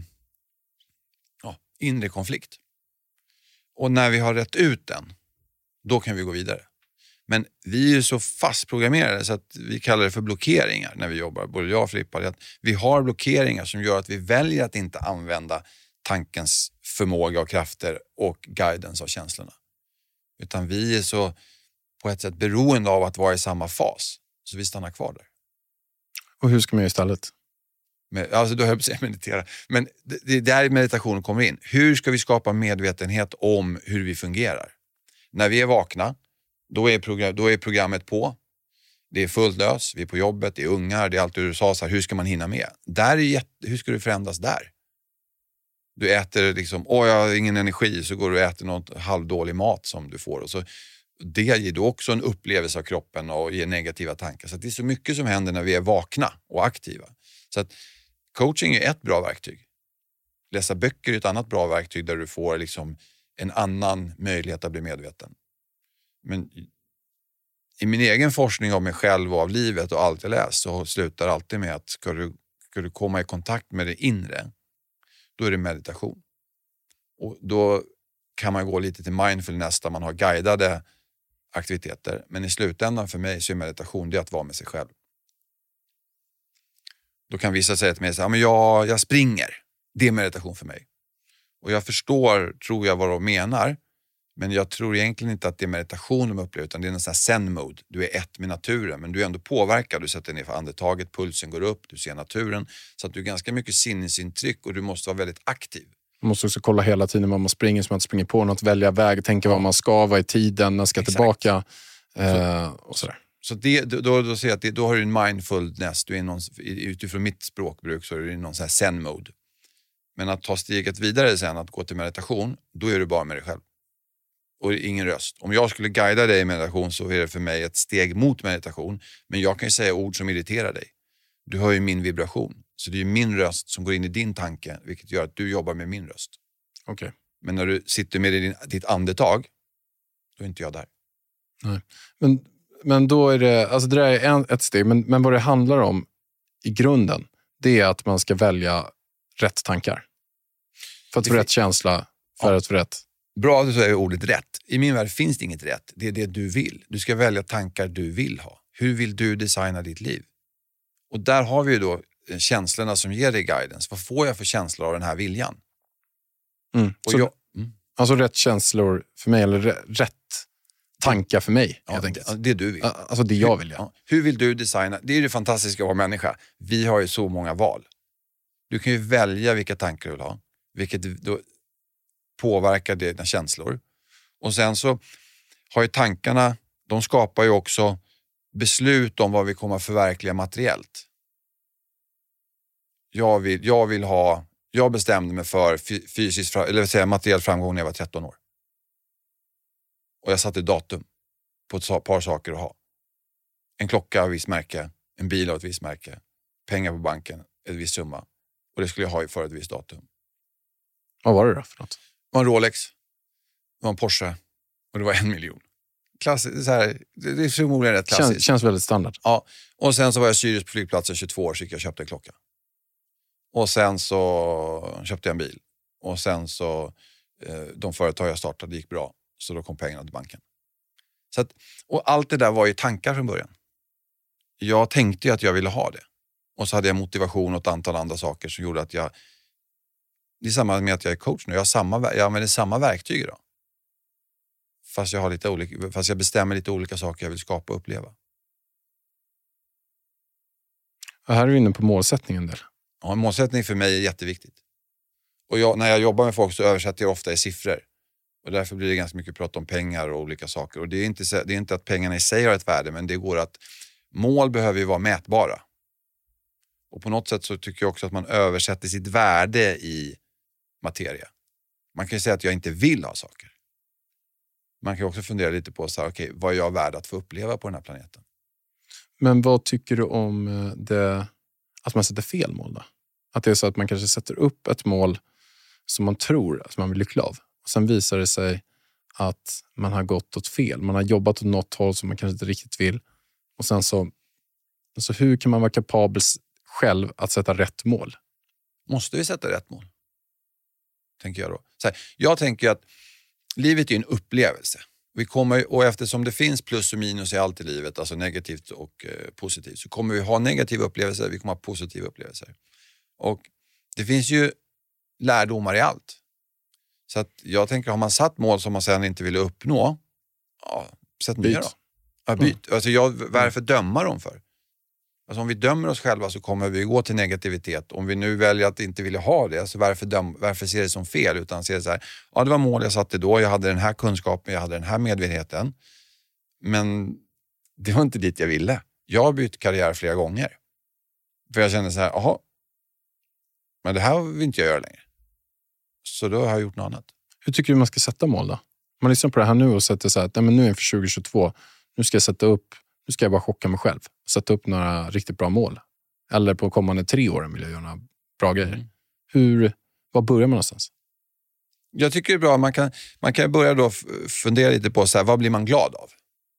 ja, inre konflikt. Och när vi har rätt ut den, då kan vi gå vidare. Men vi är ju så fastprogrammerade så att vi kallar det för blockeringar när vi jobbar. Både jag och Filippa, att vi har blockeringar som gör att vi väljer att inte använda tankens förmåga och krafter och guidance av känslorna. Utan vi är så på ett sätt beroende av att vara i samma fas. Så vi stannar kvar där. Och hur ska man göra istället? Med, alltså då höll jag på att säga meditera. Men det, det är där meditationen kommer in. Hur ska vi skapa medvetenhet om hur vi fungerar? När vi är vakna, då är, program, då är programmet på. Det är fullt lös, vi är på jobbet, det är ungar, det är allt du sa så här, hur ska man hinna med? Där är jätte, hur ska du förändras där? Du äter liksom, åh jag har ingen energi, så går du och äter något halvdålig mat som du får. Och så, det ger då också en upplevelse av kroppen och ger negativa tankar. Så det är så mycket som händer när vi är vakna och aktiva. Så att coaching är ett bra verktyg. Läsa böcker är ett annat bra verktyg där du får liksom en annan möjlighet att bli medveten. Men i min egen forskning av mig själv och av livet och allt jag läst, så slutar alltid med att ska du, ska du komma i kontakt med det inre, då är det meditation. Och då kan man gå lite till mindfulness där man har guidade aktiviteter. Men i slutändan för mig så är meditation det att vara med sig själv. Då kan vissa säga till mig så här, men jag, jag springer. Det är meditation för mig. Och jag förstår, tror jag, vad de menar. Men jag tror egentligen inte att det är meditation de upplever, utan det är en sån här zen-mode. Du är ett med naturen, men du är ändå påverkad. Du sätter ner för andetaget, pulsen går upp, du ser naturen. Så att du är ganska mycket sinnesintryck och du måste vara väldigt aktiv. Man måste också kolla hela tiden vad man springer, så man inte springer på något, välja väg, tänka ja. vad man ska, vad i tiden, när ska Exakt. tillbaka eh, och sådär. Så det, då, då ser jag att det, då har du en mindfulness, du är någon, utifrån mitt språkbruk så är du i någon sån här zen-mode. Men att ta steget vidare sen, att gå till meditation, då är du bara med dig själv. Och ingen röst. Om jag skulle guida dig i meditation så är det för mig ett steg mot meditation. Men jag kan ju säga ord som irriterar dig. Du hör ju min vibration. Så det är ju min röst som går in i din tanke, vilket gör att du jobbar med min röst. Okej. Okay. Men när du sitter med din, ditt andetag, då är inte jag där. Nej. Men, men då är det, alltså det där är en, ett steg, men, men vad det handlar om i grunden, det är att man ska välja rätt tankar. För att få rätt känsla, för ja. att få rätt. Bra att du säger ordet rätt. I min värld finns det inget rätt. Det är det du vill. Du ska välja tankar du vill ha. Hur vill du designa ditt liv? Och där har vi ju då känslorna som ger dig guidance. Vad får jag för känslor av den här viljan? Mm. Och Så, jag, mm. Alltså rätt känslor för mig, eller rätt tankar för mig. Ja, det, det du vill. Alltså det jag vill, ja. ja. Hur vill du designa? Det är det fantastiska att vara människa. Vi har ju så många val. Du kan ju välja vilka tankar du vill ha. Vilket då påverkar dina känslor. Och sen så har ju tankarna, de skapar ju också beslut om vad vi kommer att förverkliga materiellt. Jag vill, jag vill ha, jag bestämde mig för fysisk, eller vill säga materiell framgång när jag var tretton år. Och jag satte datum på ett par saker att ha. En klocka av ett visst märke, en bil av ett visst märke, pengar på banken, ett visst summa. Och det skulle jag ha för ett visst datum. Vad var det då för något? Det var en Rolex, det var en Porsche och det var en miljon. Klassiskt, så här, det är förmodligen rätt klassiskt. Känns, känns väldigt standard. Ja, och sen så var jag Sirius på flygplatsen tjugotvå år så jag köpte en klocka. Och sen så köpte jag en bil. Och sen så, eh, de företag jag startade gick bra. Så då kom pengarna till banken. Så att, och allt det där var ju tankar från början. Jag tänkte ju att jag ville ha det. Och så hade jag motivation och ett antal andra saker som gjorde att jag... Det är samma med att jag är coach nu. Jag, har samma, jag använder samma verktyg idag. Fast jag, har lite olika, fast jag bestämmer lite olika saker jag vill skapa och uppleva. Och här är vi inne på målsättningen där. Ja, en målsättning för mig är jätteviktigt. Och jag, när jag jobbar med folk så översätter jag ofta i siffror. Och därför blir det ganska mycket prat om pengar och olika saker. Och det är inte, det är inte att pengarna i sig har ett värde, men det går att... Mål behöver ju vara mätbara. Och på något sätt så tycker jag också att man översätter sitt värde i materia. Man kan ju säga att jag inte vill ha saker. Man kan också fundera lite på så här, okej, vad är jag värd att få uppleva på den här planeten? Men vad tycker du om det, att man sätter fel mål då? Att det är så att man kanske sätter upp ett mål som man tror att man vill lyckla av. Och sen visar det sig att man har gått åt fel. Man har jobbat åt något håll som man kanske inte riktigt vill. Och sen så, så hur kan man vara kapabel själv att sätta rätt mål? Måste vi sätta rätt mål? Tänker jag då. Så här, jag tänker att livet är en upplevelse. Vi kommer, och eftersom det finns plus och minus i allt i livet, alltså negativt och eh, positivt, så kommer vi ha negativa upplevelser, vi kommer ha positiva upplevelser. Och det finns ju lärdomar i allt. Så att jag tänker, har man satt mål som man sedan inte vill uppnå, ja, sätt ner då. Ja, byt. Alltså jag, varför döma dem för? Alltså om vi dömer oss själva så kommer vi gå till negativitet. Om vi nu väljer att inte vilja ha det, så varför, döm, varför ser det som fel? Utan ser det så här, ja det var mål jag satte då, jag hade den här kunskapen, jag hade den här medvetenheten. Men det var inte dit jag ville. Jag har bytt karriär flera gånger. För jag kände så här, jaha, men det här vill inte jag göra längre. Så då har jag gjort något annat. Hur tycker du man ska sätta mål då? Man lyssnar på det här nu och sätter så här, nej men nu är för tjugo tjugotvå, nu ska jag sätta upp, nu ska jag bara chocka mig själv. Sätta upp några riktigt bra mål. Eller på kommande tre åren vill jag göra några bra grejer. Mm. Hur, var börjar man någonstans? Jag tycker det är bra, man kan, man kan börja då fundera lite på så här, vad blir man glad av?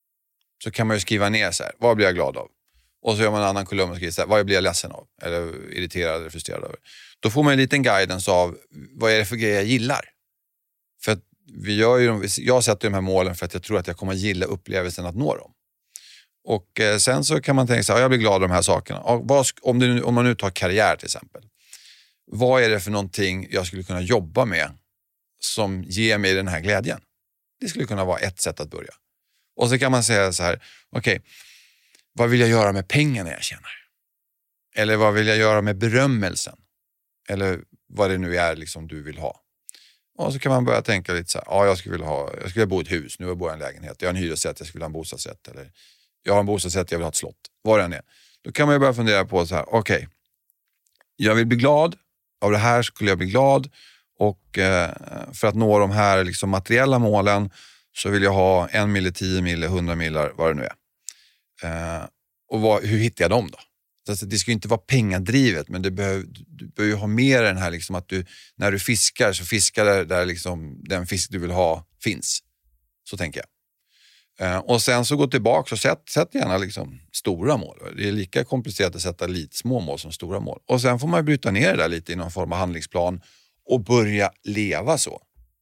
Så kan man ju skriva ner så här, vad blir jag glad av? Och så gör man en annan kolumn och skriver så här, vad blir jag ledsen av? Eller irriterad eller frustrerad över? Då får man en liten guidance av, vad är det för grejer jag gillar? För att vi gör ju, jag sätter de här målen för att jag tror att jag kommer att gilla upplevelsen att nå dem. Och eh, sen så kan man tänka sig, ja, jag blir glad av de här sakerna. Och vad, om, det, om man nu tar karriär till exempel. Vad är det för någonting jag skulle kunna jobba med som ger mig den här glädjen? Det skulle kunna vara ett sätt att börja. Och så kan man säga så här, okej, okay, vad vill jag göra med pengarna jag tjänar? Eller vad vill jag göra med berömmelsen? Eller vad det nu är liksom du vill ha. Och så kan man börja tänka lite så här, ja jag skulle vilja ha, jag skulle bo i ett hus, nu bor jag i en lägenhet. Jag har en hyresrätt, jag skulle vilja ha en bostadsrätt. Eller jag har en bostadsrätt, jag vill ha ett slott. Vad det än är. Då kan man ju börja fundera på så här, okej, okay, jag vill bli glad. Av det här skulle jag bli glad. Och eh, för att nå de här liksom materiella målen så vill jag ha en mille, tio mille, hundra millar, vad det nu är. Eh, och vad, hur hittar jag dem då? Alltså, det ska ju inte vara pengadrivet, men det behöver, du behöver ju ha mer den här liksom att du, när du fiskar så fiskar där, där liksom den fisk du vill ha finns. Så tänker jag. Eh, och sen så gå tillbaka och sätt, sätt gärna liksom stora mål. Det är lika komplicerat att sätta lite små mål som stora mål. Och sen får man bryta ner det där lite i någon form av handlingsplan och börja leva så.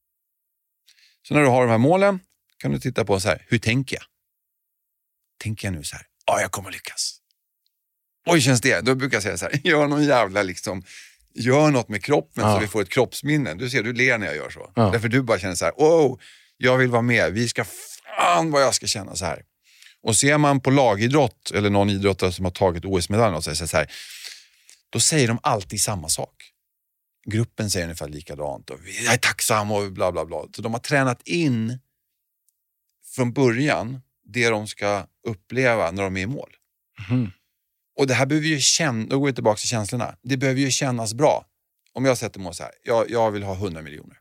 Så när du har de här målen kan du titta på så här, hur tänker jag? Tänker jag nu så här, ja jag kommer lyckas. Oj, känns det? Då brukar jag säga så här, gör någon jävla liksom, gör något med kroppen ja. Så vi får ett kroppsminne. Du ser, du ler när jag gör så. Ja. Därför du bara känner så här, oh, jag vill vara med. Vi ska, fan vad jag ska känna så här. Och ser man på lagidrott, eller någon idrottare som har tagit O S-medalj och säger så här, då säger de alltid samma sak. Gruppen säger ungefär likadant och jag är tacksam och bla bla bla. Så de har tränat in från början det de ska uppleva när de är i mål. Mm. Och det här behöver ju känna, då går vi tillbaka till känslorna. Det behöver ju kännas bra. Om jag sätter mål så här, jag, jag vill ha hundra miljoner.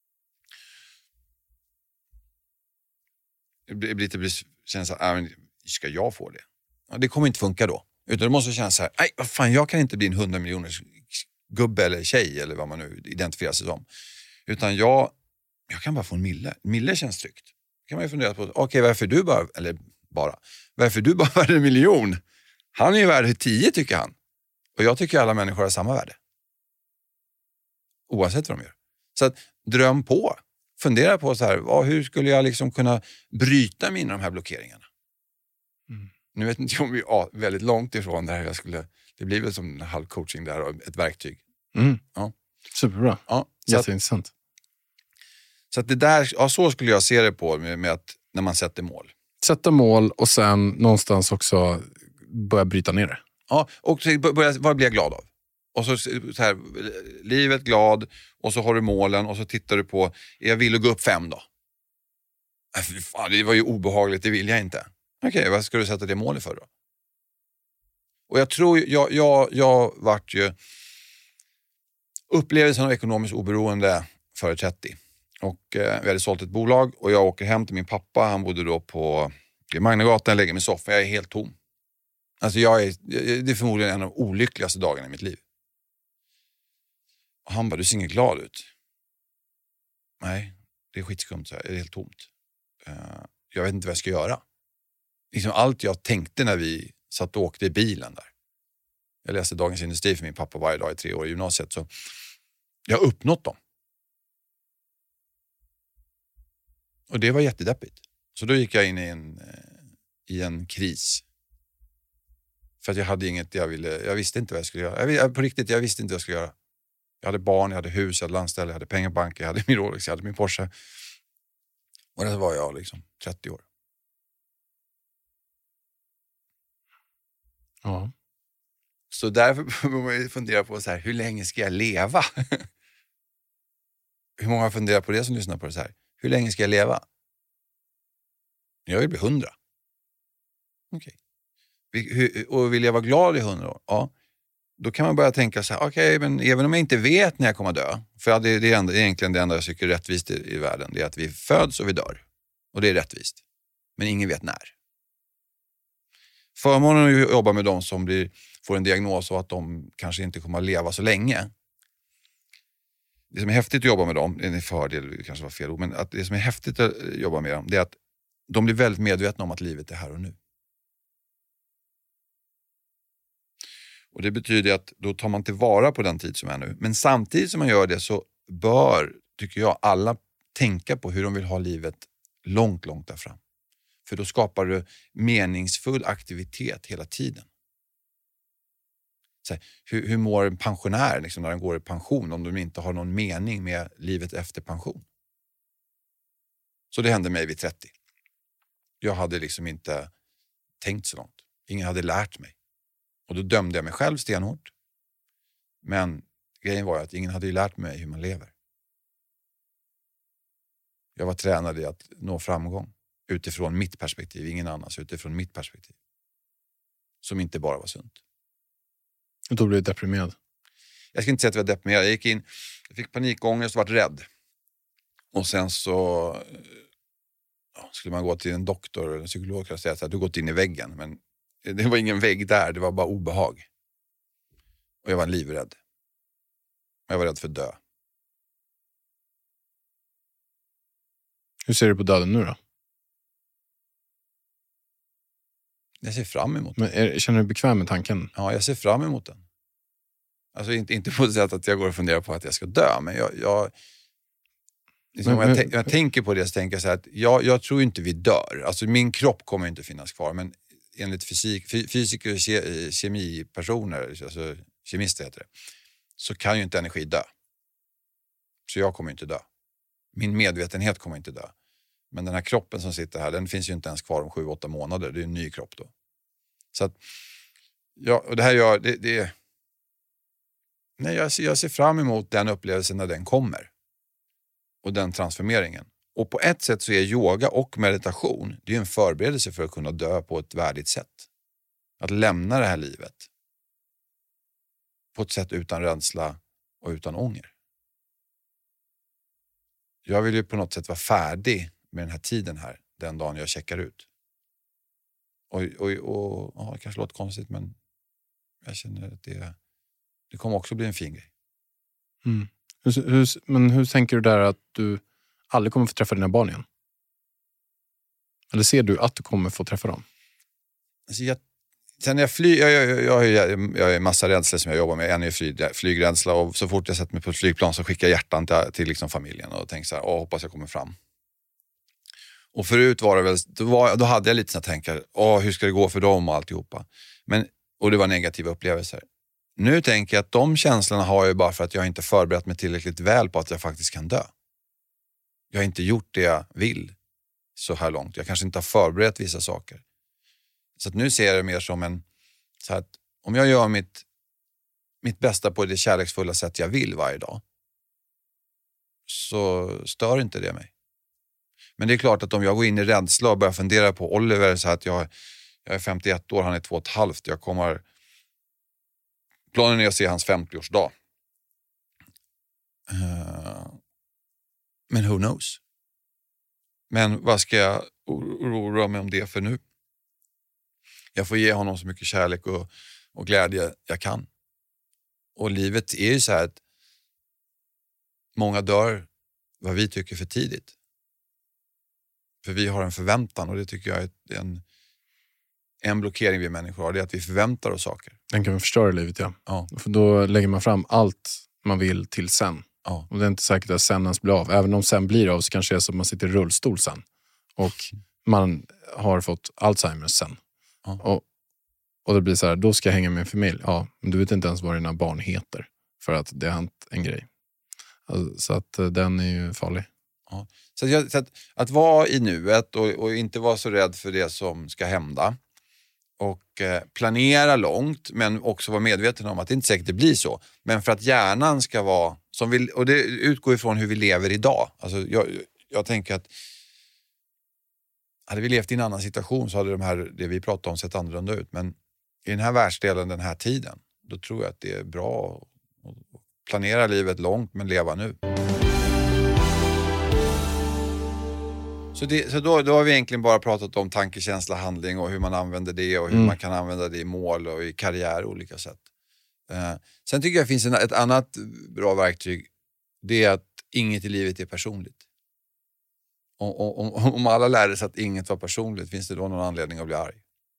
Det blir lite, det känns så här, äh, ska jag få det? Ja, det kommer inte funka då. Utan du måste känna så här, nej vad fan, jag kan inte bli en hundra miljoners gubbe eller tjej eller vad man nu identifierar sig som. Utan jag, jag kan bara få en mille. Mille känns tryggt. Kan man ju fundera på, okej okay, varför du bara, eller bara, varför du bara värd en miljon? Han är ju värd tio tycker han. Och jag tycker alla människor har samma värde. Oavsett vad de gör. Så att dröm på. Fundera på så här, vad, hur skulle jag liksom kunna bryta mina de här blockeringarna? Mm. Nu vet inte om vi är väldigt långt ifrån det här. Jag skulle, det blir väl som en halv coaching där och ett verktyg. Mm. Ja. Superbra. Ja, jätteintressant. Att, så att det där, ja, så skulle jag se det på med, med att när man sätter mål. Sätta mål och sen någonstans också börja bryta ner det. Ja, och börja, vad blir jag glad av? Och så, så här, livet glad och så har du målen och så tittar du på, jag vill gå upp fem då. Äh, fan, det var ju obehagligt, det vill jag inte. Okej, okay, vad ska du sätta det målet för då? Och jag tror, jag, jag, jag vart ju upplevelsen av ekonomiskt oberoende före trettio. Och eh, vi hade sålt ett bolag och jag åker hem till min pappa, han bodde då på Magnagatan, lägger mig i soffan, jag är helt tom. Alltså jag är, det är förmodligen en av de olyckligaste dagarna i mitt liv. Och han bara, du ser inget glad ut. Nej, det är skitskumt så här, det är helt tomt. Uh, jag vet inte vad jag ska göra. Liksom allt jag tänkte när vi satt och åkte i bilen där. Jag läste Dagens Industri för min pappa varje dag i tre år i gymnasiet. Så jag har uppnått dem. Och det var jättedeppigt. Så då gick jag in i en, i en kris. För att jag hade inget jag ville, jag visste inte vad jag skulle göra. Jag, på riktigt, jag visste inte vad jag skulle göra. Jag hade barn, jag hade hus, jag hade landställe, jag hade pengar på banken, jag hade min Rolex, jag hade min Porsche. Och det var jag liksom trettio år. Ja. Så därför får man fundera på så här, hur länge ska jag leva? Hur många funderar på det som lyssnar på det så här? Hur länge ska jag leva? Jag vill bli hundra. Okej. Okay. Och vill jag vara glad i hundra år? Ja. Då kan man börja tänka så här, okej, okay, men även om jag inte vet när jag kommer att dö, för det är, det är enda, egentligen det enda jag tycker är rättvist i, i världen, det är att vi föds och vi dör. Och det är rättvist. Men ingen vet när. Förmånen att jobba med de som blir, får en diagnos och att de kanske inte kommer att leva så länge. Det som är häftigt att jobba med dem, det är en fördel, det kanske var fel ord, men att det som är häftigt att jobba med dem, det är att de blir väldigt medvetna om att livet är här och nu. Och det betyder att då tar man tillvara på den tid som är nu. Men samtidigt som man gör det så bör, tycker jag, alla tänka på hur de vill ha livet långt, långt där fram. För då skapar du meningsfull aktivitet hela tiden. Så här, hur, hur mår en pensionär liksom, när den går i pension om de inte har någon mening med livet efter pension? Så det hände mig vid trettio. Jag hade liksom inte tänkt så långt. Ingen hade lärt mig. Och då dömde jag mig själv stenhårt. Men grejen var att ingen hade ju lärt mig hur man lever. Jag var tränad i att nå framgång. Utifrån mitt perspektiv, ingen annans. Utifrån mitt perspektiv. Som inte bara var sunt. Och då blev du deprimerad? Jag ska inte säga att jag var deprimerad. Jag gick in, jag fick panikångest och var rädd. Och sen så ja, skulle man gå till en doktor eller en psykolog och säga att du gått in i väggen. Men det var ingen vägg där, det var bara obehag. Och jag var livrädd. Jag var rädd för att dö. Hur ser du på döden nu då? Jag ser fram emot den. Men är, känner du bekväm med tanken? Ja, jag ser fram emot den. Alltså inte, inte på det sättet att jag går och funderar på att jag ska dö, men jag... jag liksom, men, om jag, men, jag tänker på det så tänker jag så här att jag, jag tror inte vi dör. Alltså min kropp kommer inte finnas kvar, men enligt fysik, fysiker och ke, kemipersoner, alltså kemister heter det, så kan ju inte energi dö. Så jag kommer inte dö. Min medvetenhet kommer inte dö. Men den här kroppen som sitter här, den finns ju inte ens kvar om sju, åtta månader. Det är en ny kropp då. Så att, ja, och det här gör, det, det nej, jag, jag ser fram emot den upplevelsen när den kommer. Och den transformeringen. Och på ett sätt så är yoga och meditation, det är en förberedelse för att kunna dö på ett värdigt sätt. Att lämna det här livet på ett sätt utan rädsla och utan ånger. Jag vill ju på något sätt vara färdig med den här tiden här, den dagen jag checkar ut. Och, och, och ja, det kanske låter konstigt, men jag känner att det, det kommer också bli en fin grej. Mm. Hur, hur, men hur tänker du där att du aldrig kommer få träffa dina barn igen? Eller ser du att du kommer få träffa dem? Alltså jag, sen när jag flyger, jag, jag, jag, jag, jag har en massa rädsla som jag jobbar med. En är flyg, flygrädsla och så fort jag sätter mig på ett flygplan så skickar jag hjärtan till, till liksom familjen och tänker så här, åh, hoppas jag kommer fram. Och förut var det väl, då, var, då hade jag lite såna tankar, åh, hur ska det gå för dem och alltihopa. Men, och det var negativa upplevelser. Nu tänker jag att de känslorna har jag bara för att jag inte förberett mig tillräckligt väl på att jag faktiskt kan dö. Jag har inte gjort det jag vill så här långt. Jag kanske inte har förberett vissa saker. Så att nu ser jag det mer som en, så att om jag gör mitt, mitt bästa på det kärleksfulla sätt jag vill varje dag, så stör inte det mig. Men det är klart att om jag går in i rädsla och börjar fundera på Oliver, så att jag, jag är femtioett år, han är två och ett halvt, jag kommer, planen är att se hans femtioårsdag. Uh, men who knows? Men vad ska jag oroa mig om det för nu? Jag får ge honom så mycket kärlek och, och glädje jag kan. Och livet är ju så här att många dör vad vi tycker för tidigt. För vi har en förväntan, och det tycker jag är en, en blockering vi människor har. Det är att vi förväntar oss saker. Den kan förstöra livet, ja. Ja. För då lägger man fram allt man vill till sen. Ja. Och det är inte säkert att sen ens blir av. Även om sen blir av så kanske det är så att man sitter i rullstol sen. Och man har fått Alzheimers sen. Ja. Och, och det blir så här, då ska jag hänga med en familj. Ja, men du vet inte ens vad dina barn heter. För att det har hänt en grej. Alltså, så att uh, den är ju farlig. Ja. Så, att, jag, så att, att vara i nuet och, och inte vara så rädd för det som ska hända. Och eh, planera långt, men också vara medveten om att det inte säkert det blir så. Men för att hjärnan ska vara, som vi, och det utgår ifrån hur vi lever idag. Alltså jag, jag tänker att hade vi levt i en annan situation så hade de här, det vi pratar om sett annorlunda ut. Men i den här världsdelen, den här tiden, då tror jag att det är bra att planera livet långt men leva nu. Så, det, så då, då har vi egentligen bara pratat om tanke, känsla, handling och hur man använder det och hur mm. man kan använda det i mål och i karriär olika sätt. Eh, sen tycker jag det finns en, ett annat bra verktyg. Det är att inget i livet är personligt. Om, om, om alla lärde sig att inget var personligt, finns det då någon anledning att bli arg?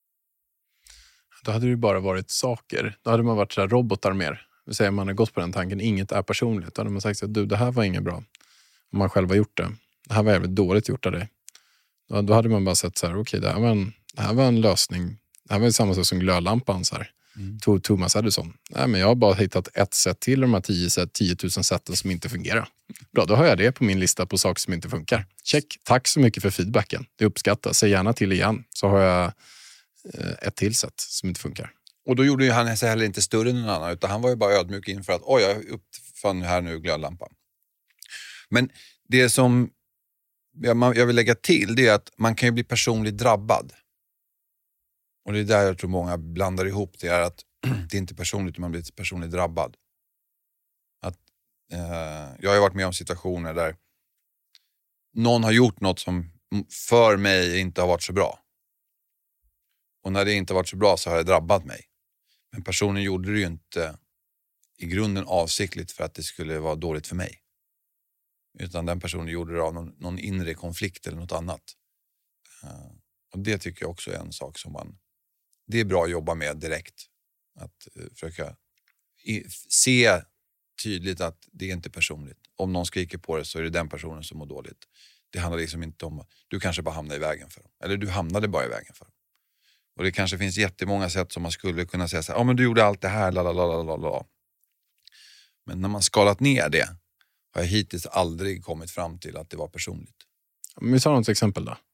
Då hade det ju bara varit saker. Då hade man varit så här robotar mer. Det säger man har gått på den tanken, inget är personligt. Då hade man sagt att du, det här var inget bra. Om man själv har gjort det. Det här var jävligt dåligt gjort av dig. Då, då hade man bara sett så här, okej, okay, det, här var en, det här var en lösning. Det här var samma sak som glödlampan så här. Mm. Thomas Edison. Nej, men jag har bara hittat ett sätt till de här tio, tio tusen sätten som inte fungerar. Bra, då har jag det på min lista på saker som inte funkar. Check. Tack så mycket för feedbacken. Det uppskattas. Säg gärna till igen. Så har jag eh, ett till sätt som inte funkar. Och då gjorde ju han sig heller inte större än någon annan, utan han var ju bara ödmjuk inför att oj, jag uppfann här nu glödlampan. Men det som jag vill lägga till, det är att man kan ju bli personligt drabbad. Och det är där jag tror många blandar ihop det, är att det är inte personligt, man blir personligt drabbad. Att, eh, jag har ju varit med om situationer där någon har gjort något som för mig inte har varit så bra. Och när det inte har varit så bra så har det drabbat mig. Men personen gjorde det ju inte i grunden avsiktligt för att det skulle vara dåligt för mig. Utan den personen gjorde det av någon, någon inre konflikt eller något annat. Uh, och det tycker jag också är en sak som man, det är bra att jobba med direkt. Att uh, försöka i, se tydligt att det är inte personligt. Om någon skriker på det så är det den personen som mår dåligt. Det handlar liksom inte om att du kanske bara hamnar i vägen för dem. Eller du hamnade bara i vägen för dem. Och det kanske finns jättemånga sätt som man skulle kunna säga så här, ja men du gjorde allt det här, lalalala. Men när man skalat ner det har jag hittills aldrig kommit fram till att det var personligt. Vi tar något exempel då.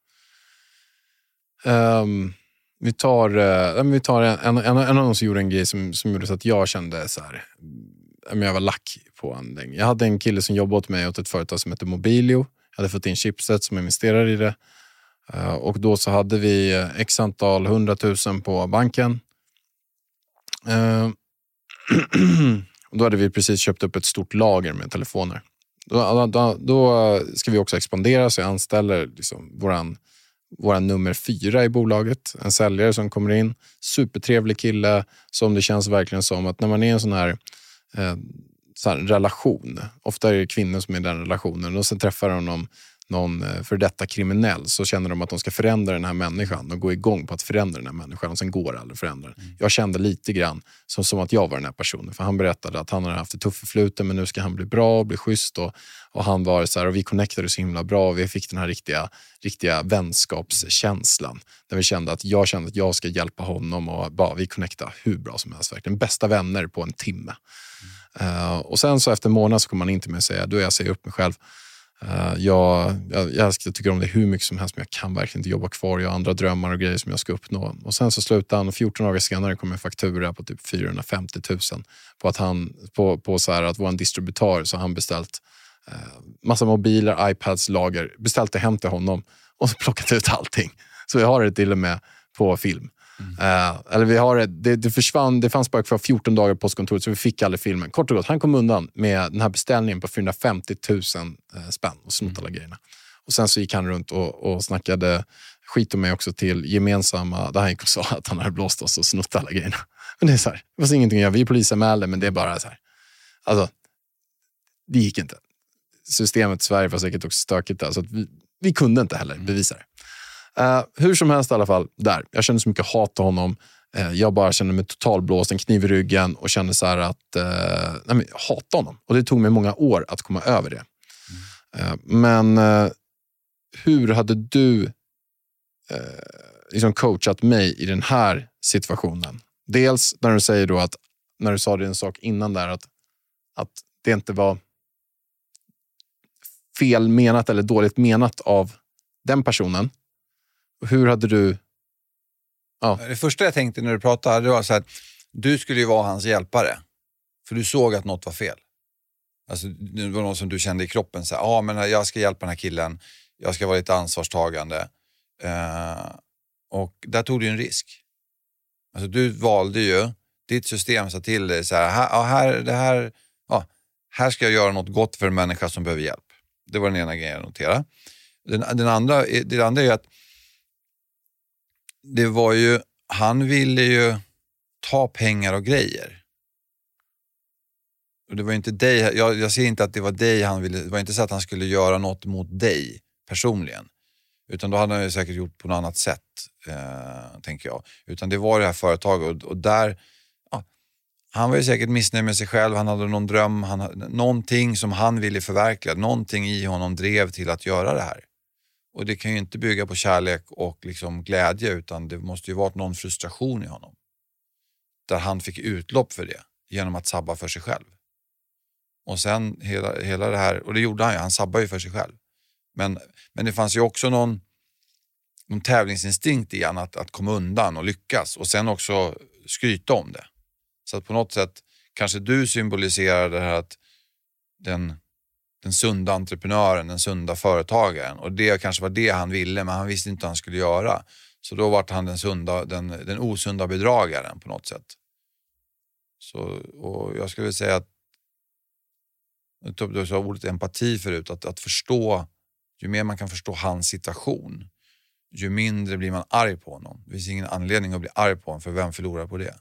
Um, vi tar, uh, vi tar en, en, en, en av dem som gjorde en grej som, som gjorde så att jag kände så här, jag var lack på en länge. Jag hade en kille som jobbade åt mig åt ett företag som heter Mobilio. Jag hade fått in chipset som investerade i det. Uh, och då så hade vi x antal hundratusen på banken. Uh, och då hade vi precis köpt upp ett stort lager med telefoner. Då, då, då ska vi också expandera, så jag anställer liksom våran, våran nummer fyra i bolaget. En säljare som kommer in. Supertrevlig kille som det känns verkligen som att när man är i en sån här, eh, sån här relation. Ofta är det kvinnor som är i den relationen. Och sen träffar de honom någon för detta kriminell, så känner de att de ska förändra den här människan och gå igång på att förändra den här människan, och sen går det aldrig att förändra den. Mm. Jag kände lite grann som, som att jag var den här personen, för han berättade att han hade haft ett tufft förfluten, men nu ska han bli bra och bli schysst, och, och han var så här, och vi connectade så himla bra, och vi fick den här riktiga, riktiga vänskapskänslan, där vi kände att jag kände att jag ska hjälpa honom, och bara vi connectade hur bra som helst, verkligen bästa vänner på en timme. Mm. Uh, och sen så efter en månad så kommer man in till mig och säger, då jag säger upp mig själv. Uh, jag, jag, jag tycker om det hur mycket som helst, men jag kan verkligen inte jobba kvar. Jag har andra drömmar och grejer som jag ska uppnå. Och sen så slutar han, och fjorton dagar senare kommer en faktura på typ fyrahundrafemtio tusen på att han, på, på så här att vår distributör, så han beställt uh, massa mobiler, iPads, lager, beställt det hem till honom och plockat ut allting. Så vi har det till och med på film. Mm. Uh, eller vi har det, det, det försvann, det fanns bara kvar fjorton dagar på postkontoret, så vi fick aldrig filmen. Kort och gott, han kom undan med den här beställningen på fyrahundrafemtio tusen uh, spänn och snott mm. alla grejerna. Och sen så gick han runt och, och snackade skit om mig också till gemensamma, där han gick och sa att han hade blåst oss och snott alla grejerna. Men det är så här, det var ingenting jag, vi polisanmälde, men det är bara så här, alltså det gick inte. Systemet i Sverige var säkert också stökigt där, så att vi, vi kunde inte heller bevisa det. Uh, hur som helst i alla fall, där. Jag kände så mycket hat till honom. Uh, jag bara kände mig totalblåst, en kniv i ryggen, och kände så här att uh, nej, men jag hatar honom. Och det tog mig många år att komma över det. Mm. Uh, men uh, hur hade du uh, liksom coachat mig i den här situationen? Dels när du säger då att, när du sa det en sak innan där, att, att det inte var fel menat eller dåligt menat av den personen. Hur hade du... Ja. Det första jag tänkte när du pratade, det var så här, du skulle ju vara hans hjälpare. För du såg att något var fel. Alltså, det var något som du kände i kroppen. Så här, ja, men jag ska hjälpa den här killen. Jag ska vara lite ansvarstagande. Uh, och där tog du en risk. Alltså, du valde ju, ditt system sa till dig så här, här, här, det här, ja, här ska jag göra något gott för en människa som behöver hjälp. Det var den ena grejen jag noterade. Den, den andra, det andra är att det var ju, han ville ju ta pengar och grejer. Och det var inte dig, jag, jag ser inte att det var dig han ville, det var inte så att han skulle göra något mot dig personligen. Utan då hade han ju säkert gjort på något annat sätt, eh, tänker jag. Utan det var det här företaget, och, och där, ja, han var ju säkert missnöjd med sig själv, han hade någon dröm, han hade, någonting som han ville förverkliga, någonting i honom drev till att göra det här. Och det kan ju inte bygga på kärlek och liksom glädje, utan det måste ju vara någon frustration i honom. Där han fick utlopp för det genom att sabba för sig själv. Och sen hela, hela det här, och det gjorde han ju, han sabbade ju för sig själv. Men, men det fanns ju också någon, någon tävlingsinstinkt i han att, att komma undan och lyckas. Och sen också skryta om det. Så att på något sätt kanske du symboliserar det här att den... den sunda entreprenören, den sunda företagaren. Och det kanske var det han ville, men han visste inte vad han skulle göra. Så då var han den, sunda, den, den osunda bedragaren på något sätt. Så, och jag skulle säga att du sa ordet empati förut, att, att förstå, ju mer man kan förstå hans situation, ju mindre blir man arg på honom. Det finns ingen anledning att bli arg på honom, för vem förlorar på det?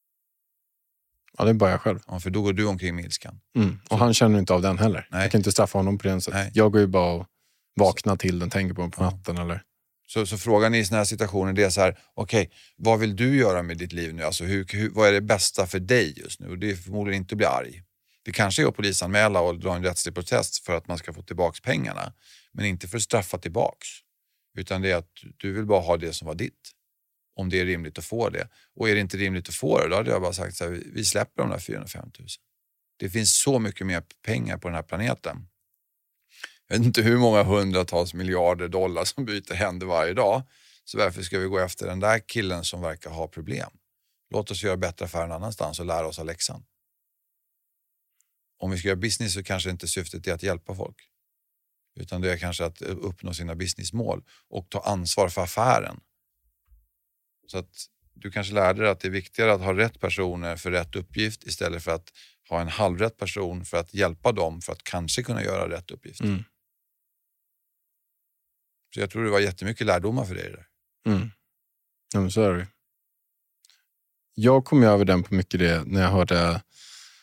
Ja, det är bara jag själv. Ja, för då går du omkring med ilskan. Mm. Och han känner inte av den heller. Nej. Jag kan inte straffa honom på den sättet. Jag går ju bara och vaknar till den, tänker på den på natten. Ja. Eller... Så, så frågan i såna här situationer, det är så här, okej, okay, vad vill du göra med ditt liv nu? Alltså, hur, hur, vad är det bästa för dig just nu? Och det är förmodligen inte att bli arg. Det kanske är att polisanmäla och dra en rättslig protest för att man ska få tillbaka pengarna. Men inte för att straffa tillbaks. Utan det är att du vill bara ha det som var ditt. Om det är rimligt att få det. Och är det inte rimligt att få det, då hade jag bara sagt så här, vi släpper de där fyrahundrafemtio tusen. Det finns så mycket mer pengar på den här planeten. Jag vet inte hur många hundratals miljarder dollar som byter händer varje dag. Så varför ska vi gå efter den där killen som verkar ha problem? Låt oss göra bättre affärer någon annanstans och lära oss av läxan. Om vi ska göra business så kanske inte syftet är att hjälpa folk. Utan det är kanske att uppnå sina businessmål och ta ansvar för affären. Så att du kanske lärde dig att det är viktigare att ha rätt personer för rätt uppgift istället för att ha en halvrätt person för att hjälpa dem för att kanske kunna göra rätt uppgift. Mm. Så jag tror det var jättemycket lärdomar för dig där. Mm. Ja, men så är det. Jag kom ju över den på mycket det när jag hörde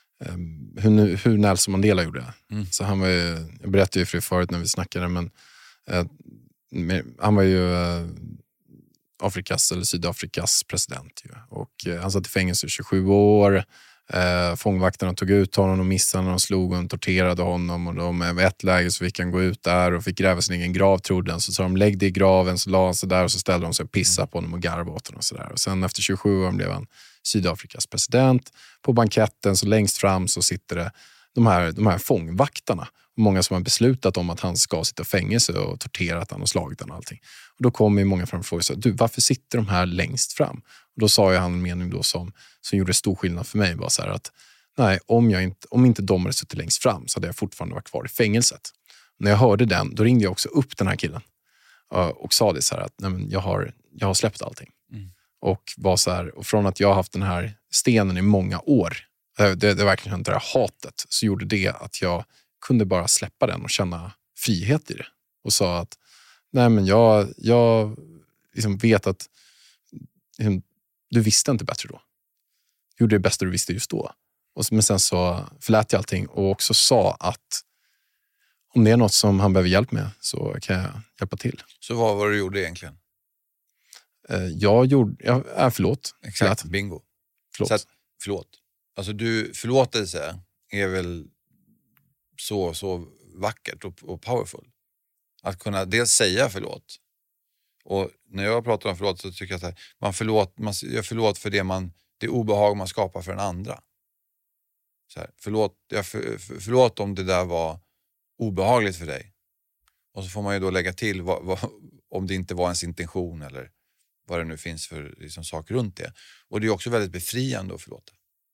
um, hur, hur Nelson Mandela gjorde. Mm. Så han var ju, jag berättade ju för det förut när vi snackade, men Eh, med, han var ju eh, Afrikas eller Sydafrikas president. Ju. Och eh, han satt i fängelse i tjugosju år. Eh, fångvaktarna tog ut honom och missade honom och slog och torterade honom. Och de, med ett läge så fick han gå ut där och fick gräva sin egen grav, trodde han. Så sa de, lägg det i graven, så la han sig där och så ställde de sig och pissade på honom och garvade åt honom och sådär. Och sen efter tjugosju år blev han Sydafrikas president. På banketten så längst fram så sitter det de här, de här fångvaktarna. Många som har beslutat om att han ska sitta i fängelse och torterat han och slagit han och allting. Och då kommer ju många fram och frågar sig, du, varför sitter de här längst fram? Och då sa ju han en mening då som, som gjorde stor skillnad för mig, bara så här att nej, om, jag inte, om inte de hade suttit längst fram så hade jag fortfarande varit kvar i fängelset. När jag hörde den, då ringde jag också upp den här killen och sa det så här att nej, men jag, har, jag har släppt allting. Mm. Och, var så här, och från att jag har haft den här stenen i många år, det, det verkligen hänt det här hatet, så gjorde det att jag kunde bara släppa den och känna frihet i det. Och sa att nej, men jag, jag liksom vet att liksom, du visste inte bättre då. Du gjorde det bästa du visste just då. Och, men sen så förlät jag allting och också sa att om det är något som han behöver hjälp med så kan jag hjälpa till. Så vad var det du gjorde egentligen? Jag gjorde, jag, äh, förlåt. Exakt, förlåt. bingo. Förlåt. Så att, förlåt. Alltså du, förlåtelse är väl så, så vackert och, och powerful. Att kunna dels säga förlåt. Och när jag pratar om förlåt så tycker jag att man förlåt, man gör förlåt för det, man, det obehag man skapar för den andra. Så här, förlåt, jag för, för, förlåt om det där var obehagligt för dig. Och så får man ju då lägga till vad, vad, om det inte var ens intention eller vad det nu finns för liksom, sak runt det. Och det är också väldigt befriande att förlåta.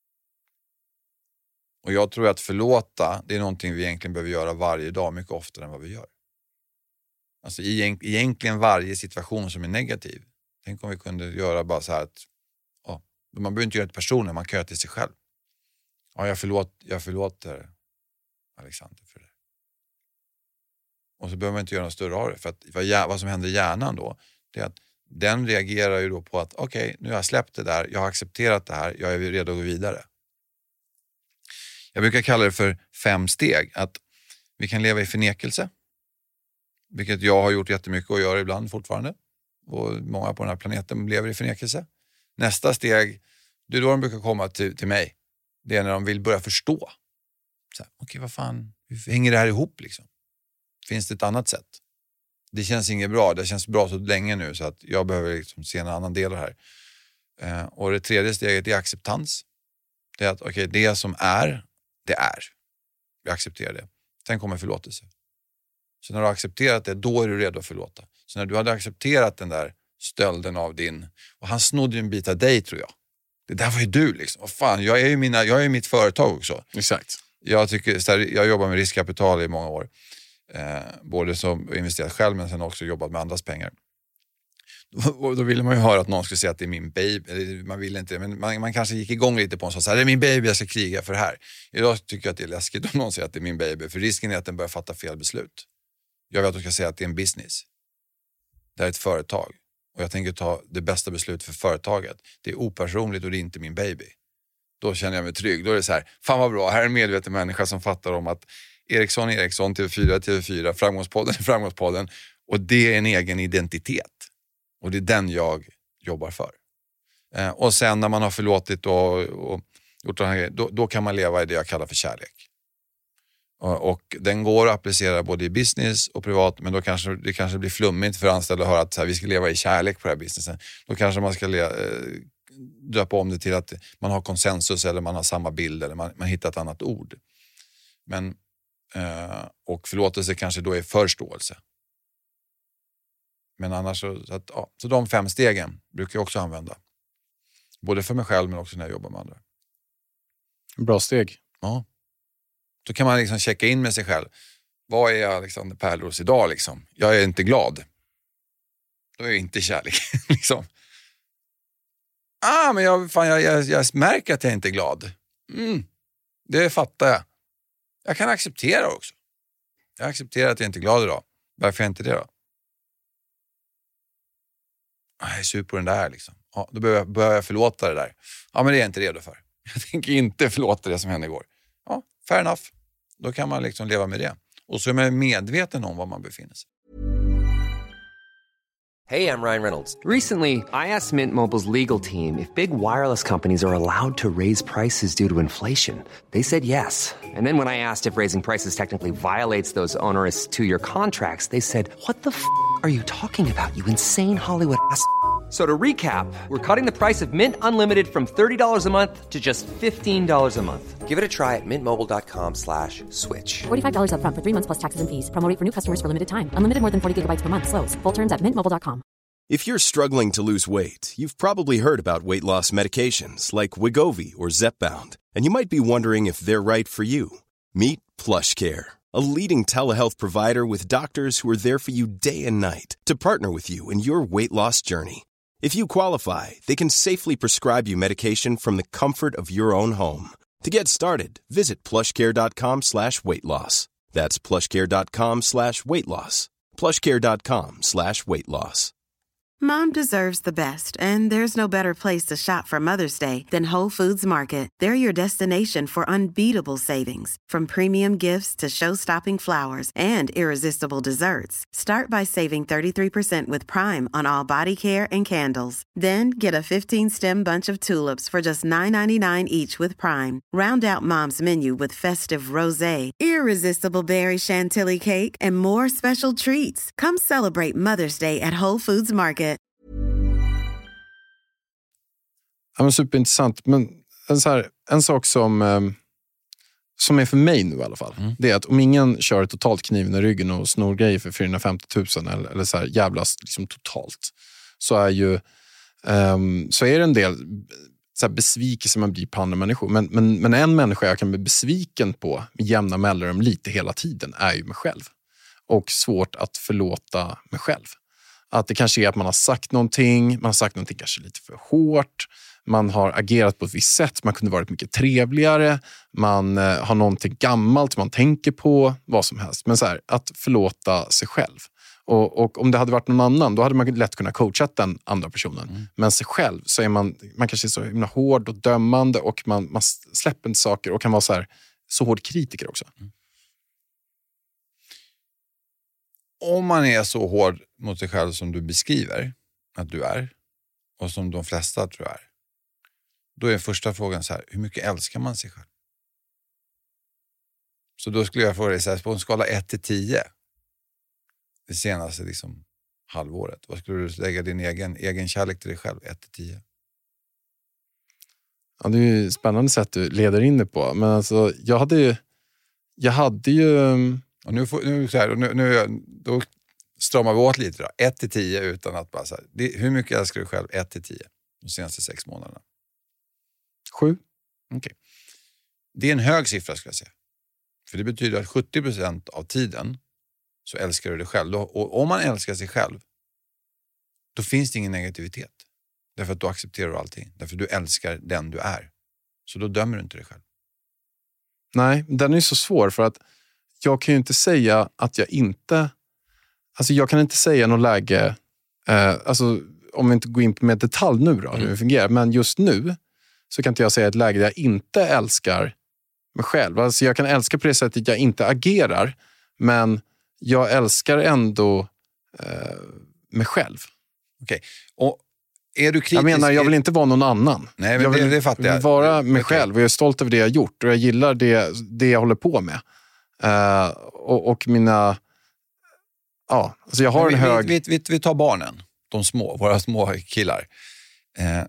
Och jag tror att förlåta, det är någonting vi egentligen behöver göra varje dag mycket oftare än vad vi gör. Alltså egentligen varje situation som är negativ. Tänk om vi kunde göra bara så här att ja, man behöver inte göra det till personer, man kan göra det till sig själv. Ja, jag, förlåt, jag förlåter Alexander för det. Och så behöver man inte göra något större av det. För att vad, vad som händer i hjärnan då, det är att den reagerar ju då på att okej, okay, nu har jag släppt det där, jag har accepterat det här, jag är redo att gå vidare. Jag brukar kalla det för fem steg. Att vi kan leva i förnekelse. Vilket jag har gjort jättemycket och gör ibland fortfarande. Och många på den här planeten lever i förnekelse. Nästa steg, det är då de brukar komma till, till mig. Det är när de vill börja förstå. Okej, okay, vad fan, hur hänger det här ihop liksom? Finns det ett annat sätt? Det känns inget bra, det känns bra så länge nu så att jag behöver liksom se en annan del av det här. Eh, och det tredje steget är acceptans. Det är att okej, okay, det som är, det är. Vi accepterar det. Sen kommer förlåtelse. Så när du har accepterat det, då är du redo att förlåta. Så när du hade accepterat den där stölden av din, och han snodde ju en bit av dig tror jag. Det där var ju du liksom. Och fan, jag är ju mina, jag är mitt företag också. Exakt. Jag tycker, så här, jag jobbar med riskkapital i många år. Eh, både som investerat själv men sen också jobbat med andras pengar. Då, då ville man ju höra att någon skulle säga att det är min baby. Eller man ville inte det, men man, man kanske gick igång lite på en sån så här, det är min baby, jag ska kriga för det här. Idag tycker jag att det är läskigt om någon säger att det är min baby. För risken är att den börjar fatta fel beslut. Jag vet att du ska säga att det är en business. Det är ett företag. Och jag tänker ta det bästa beslut för företaget. Det är opersonligt och det är inte min baby. Då känner jag mig trygg. Då är det så här, fan vad bra, här är en medveten människa som fattar om att Eriksson, Eriksson, T V fyra, T V fyra, Framgångspodden, Framgångspodden. Och det är en egen identitet. Och det är den jag jobbar för. Eh, och sen när man har förlåtit och, och gjort det här, då, då kan man leva i det jag kallar för kärlek. Och, och den går att applicera både i business och privat, men då kanske det kanske blir flummigt för anställda att höra att så här, vi ska leva i kärlek på den här businessen. Då kanske man ska le, eh, döpa om det till att man har konsensus eller man har samma bild eller man, man hittar ett annat ord. Men, eh, och förlåtelse kanske då är förståelse. Men annars så, så, att, ja, så de fem stegen brukar jag också använda. Både för mig själv men också när jag jobbar med andra. Bra steg. Ja. Då kan man liksom checka in med sig själv. Vad är Alexander Pärleros idag liksom? Jag är inte glad. Då är jag inte kärlek. liksom. Ah, men jag, fan, jag, jag, jag märker att jag inte är glad. Mm, det fattar jag. Jag kan acceptera också. Jag accepterar att jag inte är glad idag. Varför är jag inte det då? Jag är sur på den där liksom. Ja, då börjar jag, börjar jag förlåta det där. Ja, men det är jag inte redo för. Jag tänker inte förlåta det som hände igår. Ja, fair enough. Då kan man liksom leva med det. Och så är man medveten om var man befinner sig. Hey, I'm Ryan Reynolds. Recently, I asked Mint Mobile's legal team if big wireless companies are allowed to raise prices due to inflation. They said yes. And then when I asked if raising prices technically violates those onerous two-year contracts, they said, what the f*** are you talking about, you insane Hollywood ass f- So to recap, we're cutting the price of Mint Unlimited from thirty dollars a month to just fifteen dollars a month. Give it a try at mintmobile.com slash switch. forty-five dollars up front for three months plus taxes and fees. Promo rate for new customers for limited time. Unlimited more than forty gigabytes per month. Slows full terms at mint mobile dot com. If you're struggling to lose weight, you've probably heard about weight loss medications like Wegovy or Zepbound, and you might be wondering if they're right for you. Meet PlushCare, a leading telehealth provider with doctors who are there for you day and night to partner with you in your weight loss journey. If you qualify, they can safely prescribe you medication from the comfort of your own home. To get started, visit plushcare.com slash weight loss. That's plushcare.com slash weight loss. plushcare.com slash weight loss. Mom deserves the best, and there's no better place to shop for Mother's Day than Whole Foods Market. They're your destination for unbeatable savings, from premium gifts to show-stopping flowers and irresistible desserts. Start by saving thirty-three percent with Prime on all body care and candles. Then get a fifteen-stem bunch of tulips for just nine ninety-nine each with Prime. Round out Mom's menu with festive rosé, irresistible berry chantilly cake, and more special treats. Come celebrate Mother's Day at Whole Foods Market. Ja, men superintressant. Men en, så här, en sak som, eh, som är för mig nu i alla fall, mm. det är att om ingen kör totalt kniven i ryggen och snor grejer för fyrahundrafemtio tusen eller, eller så här jävlas liksom totalt, så är ju eh, så är det en del så här besvikelse man blir på andra människor. Men, men, men en människa jag kan bli besviken på med jämna mellanrum lite hela tiden är ju mig själv. Och svårt att förlåta mig själv. Att det kanske är att man har sagt någonting, man har sagt någonting kanske lite för hårt, man har agerat på ett visst sätt, man kunde varit mycket trevligare, man eh, har någonting gammalt man tänker på, vad som helst. Men så här, att förlåta sig själv. Och, och om det hade varit någon annan, då hade man lätt kunnat coacha den andra personen. Mm. Men sig själv så är man, man kanske är så himla hård och dömande och man, man släpper inte saker och kan vara så här, så hård kritiker också. Mm. Om man är så hård mot sig själv som du beskriver att du är, och som de flesta tror jag är, då är första frågan så här: hur mycket älskar man sig själv? Så då skulle jag fråga dig så här, på en skala ett till tio, det senaste liksom halvåret, vad skulle du lägga din egen, egen kärlek till dig själv, ett till tio? Ja, det är ju ett spännande sätt du leder in det på. Men alltså, jag hade ju jag hade ju och nu, får, nu, så här, nu, nu då stramar vi åt lite då. ett till tio utan att bara så här, det, hur mycket älskar du själv? ett till tio de senaste sex månaderna. Sju. Okej. Okay. Det är en hög siffra ska jag säga. För det betyder att sjuttio procent av tiden så älskar du dig själv. Och om man älskar sig själv, då finns det ingen negativitet. Därför att då accepterar du allting. Därför att du älskar den du är. Så då dömer du inte dig själv. Nej, den är ju så svår för att jag kan ju inte säga att jag inte... Alltså jag kan inte säga något läge... Eh, alltså om vi inte går in med detalj nu då, mm. hur det fungerar. Men just nu så kan inte jag säga ett läge där jag inte älskar mig själv. Alltså jag kan älska på det sättet att jag inte agerar. Men jag älskar ändå eh, mig själv. Okej. Okay. Och är du kritisk? Jag menar, jag vill inte vara någon annan. Nej, men jag vill, det, det fattar jag. vill vara mig okay. själv och jag är stolt över det jag har gjort. Och jag gillar det, det jag håller på med. Uh, och, och mina... Ja, alltså jag har vi, en hög... Vi, vi, vi, vi tar barnen. De små, våra små killar. Eh,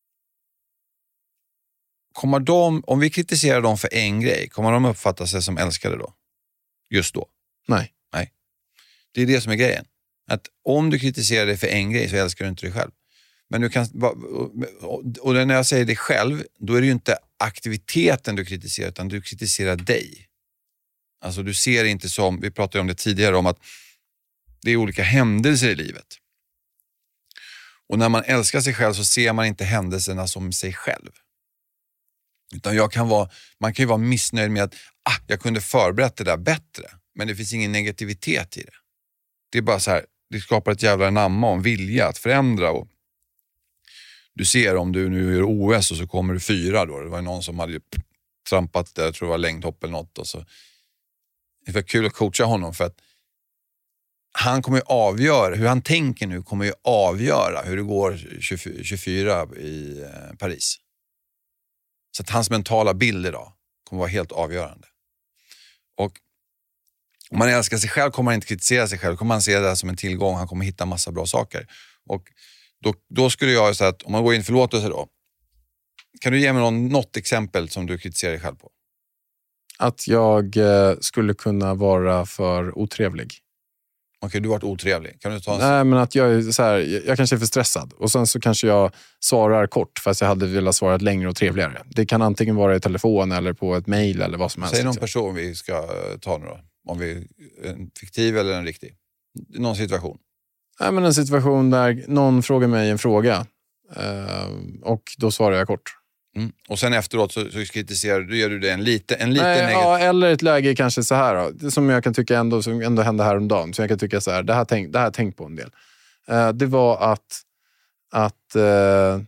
kommer de, om vi kritiserar dem för en grej, kommer de uppfatta sig som älskade då? Just då? Nej. Nej. Det är det som är grejen. Att om du kritiserar dig för en grej så älskar du inte dig själv. Men du kan, och när jag säger dig själv, då är det ju inte aktiviteten du kritiserar, utan du kritiserar dig. Alltså du ser inte som, vi pratade om det tidigare, om att det är olika händelser i livet. Och när man älskar sig själv så ser man inte händelserna som sig själv. Utan jag kan vara, man kan ju vara missnöjd med att ah, jag kunde förberett det där bättre. Men det finns ingen negativitet i det. Det är bara så här, det skapar ett jävla namma om vilja att förändra. Och du ser om du nu gör O S och så kommer du fyra då. Det var någon som hade trampat där, jag tror det var längdhopp eller något. Och så. Det var kul att coacha honom för att han kommer ju avgöra, hur han tänker nu kommer ju avgöra hur det går tjugofyra i Paris. Så att hans mentala bild idag kommer vara helt avgörande. Och om man älskar sig själv kommer man inte kritisera sig själv. Kommer man se det som en tillgång. Han kommer hitta massa bra saker. Och då, då skulle jag säga att om man går in förlåtelse då. Kan du ge mig någon, något exempel som du kritiserar dig själv på? Att jag eh, skulle kunna vara för otrevlig. Okej, du har varit otrevlig. Kan du ta en... Nej, men att jag är så här, jag, jag kanske är för stressad. Och sen så kanske jag svarar kort fast jag hade velat svara längre och trevligare. Det kan antingen vara i telefon eller på ett mejl eller vad som helst. Säg någon person vi ska ta nu då. Om vi en fiktiv eller en riktig. Någon situation. Nej, men en situation där någon frågar mig en fråga. Eh, och då svarar jag kort. Mm. Och sen efteråt så, så kritiserar du, gör du det en lite, en lite Nej, negativ... Ja, eller ett läge kanske så här då, det som jag kan tycka ändå, som ändå hände häromdagen. Så jag kan tycka så här, det här tänk, det här tänk på en del. Uh, det var att att uh,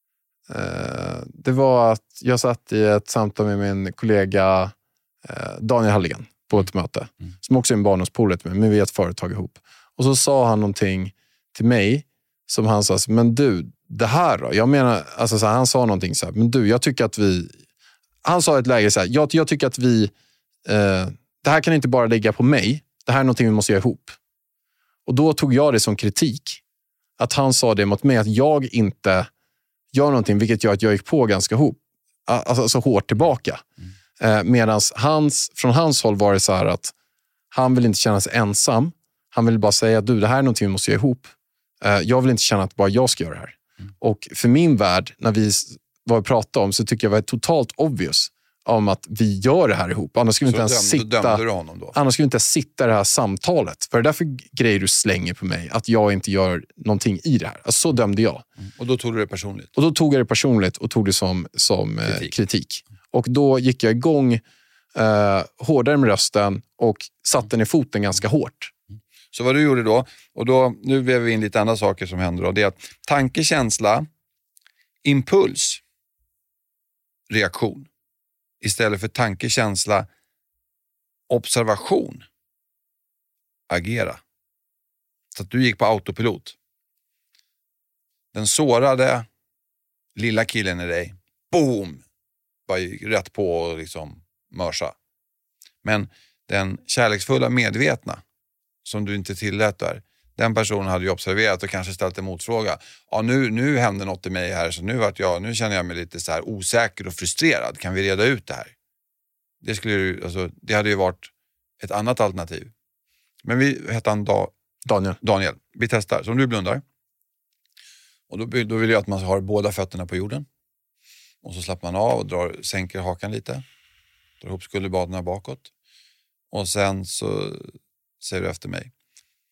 uh, det var att jag satt i ett samtal med min kollega uh, Daniel Halligen på ett möte. Mm. Som också är en barndomspolare med, men vi är ett företag ihop. Och så sa han någonting till mig som han sa, men du, det här då? Jag menar, alltså så här, han sa någonting så här, men du, jag tycker att vi... Han sa ett läge så här, jag, jag tycker att vi... Eh, det här kan inte bara ligga på mig. Det här är någonting vi måste göra ihop. Och då tog jag det som kritik. Att han sa det mot mig, att jag inte gör någonting, vilket gör att jag gick på ganska ihop. Alltså så hårt tillbaka. Mm. Eh, Medan hans, från hans håll var det så här att han vill inte känna sig ensam. Han vill bara säga, du, det här är någonting vi måste göra ihop. Eh, jag vill inte känna att bara jag ska göra det här. Mm. Och för min värld, när vi var och pratade om, så tycker jag det var totalt obvious om att vi gör det här ihop. Annars skulle vi inte ens döm, sitta, du honom då? annars skulle vi inte sitta i det här samtalet. För det är därför grejer du slänger på mig, att jag inte gör någonting i det här. Alltså, så dömde jag. Mm. Och då tog du det personligt? Och då tog jag det personligt och tog det som, som kritik. Eh, kritik. Och då gick jag igång eh, hårdare med rösten och satte ner foten ganska hårt. Mm. Så vad du gjorde då, och då, nu väver vi in lite andra saker som händer då, det är att tanke, känsla, impuls, reaktion. Istället för tanke, känsla, observation, agera. Så att du gick på autopilot. Den sårade lilla killen i dig, boom, bara rätt på och liksom mörsa. Men den kärleksfulla medvetna som du inte tillät där, den personen hade ju observerat och kanske ställt en motfråga. Ja, nu, nu hände något i mig här, så nu, vart jag, nu känner jag mig lite så här osäker och frustrerad. Kan vi reda ut det här? Det, skulle ju, alltså, det hade ju varit ett annat alternativ. Men vi heter han da, Daniel. Daniel. Vi testar. Så om du blundar. Och då, då vill jag att man har båda fötterna på jorden. Och så slappnar man av och drar, sänker hakan lite. Drar ihop skulderbadarna bakåt. Och sen så säger du efter mig.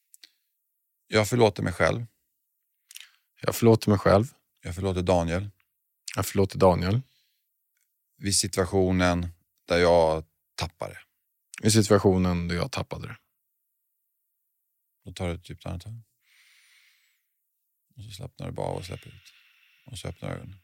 Jag förlåter mig själv. Jag förlåter mig själv. Jag förlåter Daniel. Jag förlåter Daniel. Vid situationen där jag tappade. I situationen där jag tappade det. Då tar du ett djupt andetag. Och så slappnar du bara av och släpper ut. Och så öppnar ögonen.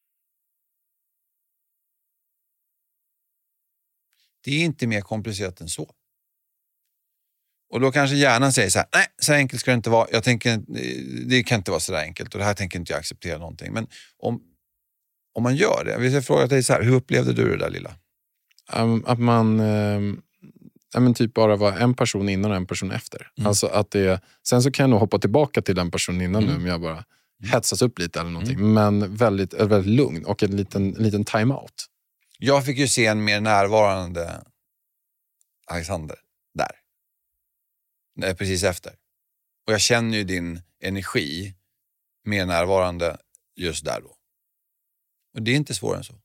Det är inte mer komplicerat än så. Och då kanske hjärnan säger så här, nej, så enkelt ska det inte vara. Jag tänker, det kan inte vara så där enkelt och det här tänker inte jag acceptera någonting. Men om, om man gör det, vi ska fråga dig så här, hur upplevde du det där lilla? Um, att man um, ja, men typ bara var en person innan och en person efter. Mm. Alltså att det, sen så kan jag nog hoppa tillbaka till den personen innan mm. nu om jag bara mm. hetsas upp lite eller någonting. Mm. Men väldigt, väldigt lugn och en liten, liten time-out. Jag fick ju se en mer närvarande Alexander där. Nej, precis efter. Och jag känner ju din energi mer närvarande just där då. Och det är inte svårare än så.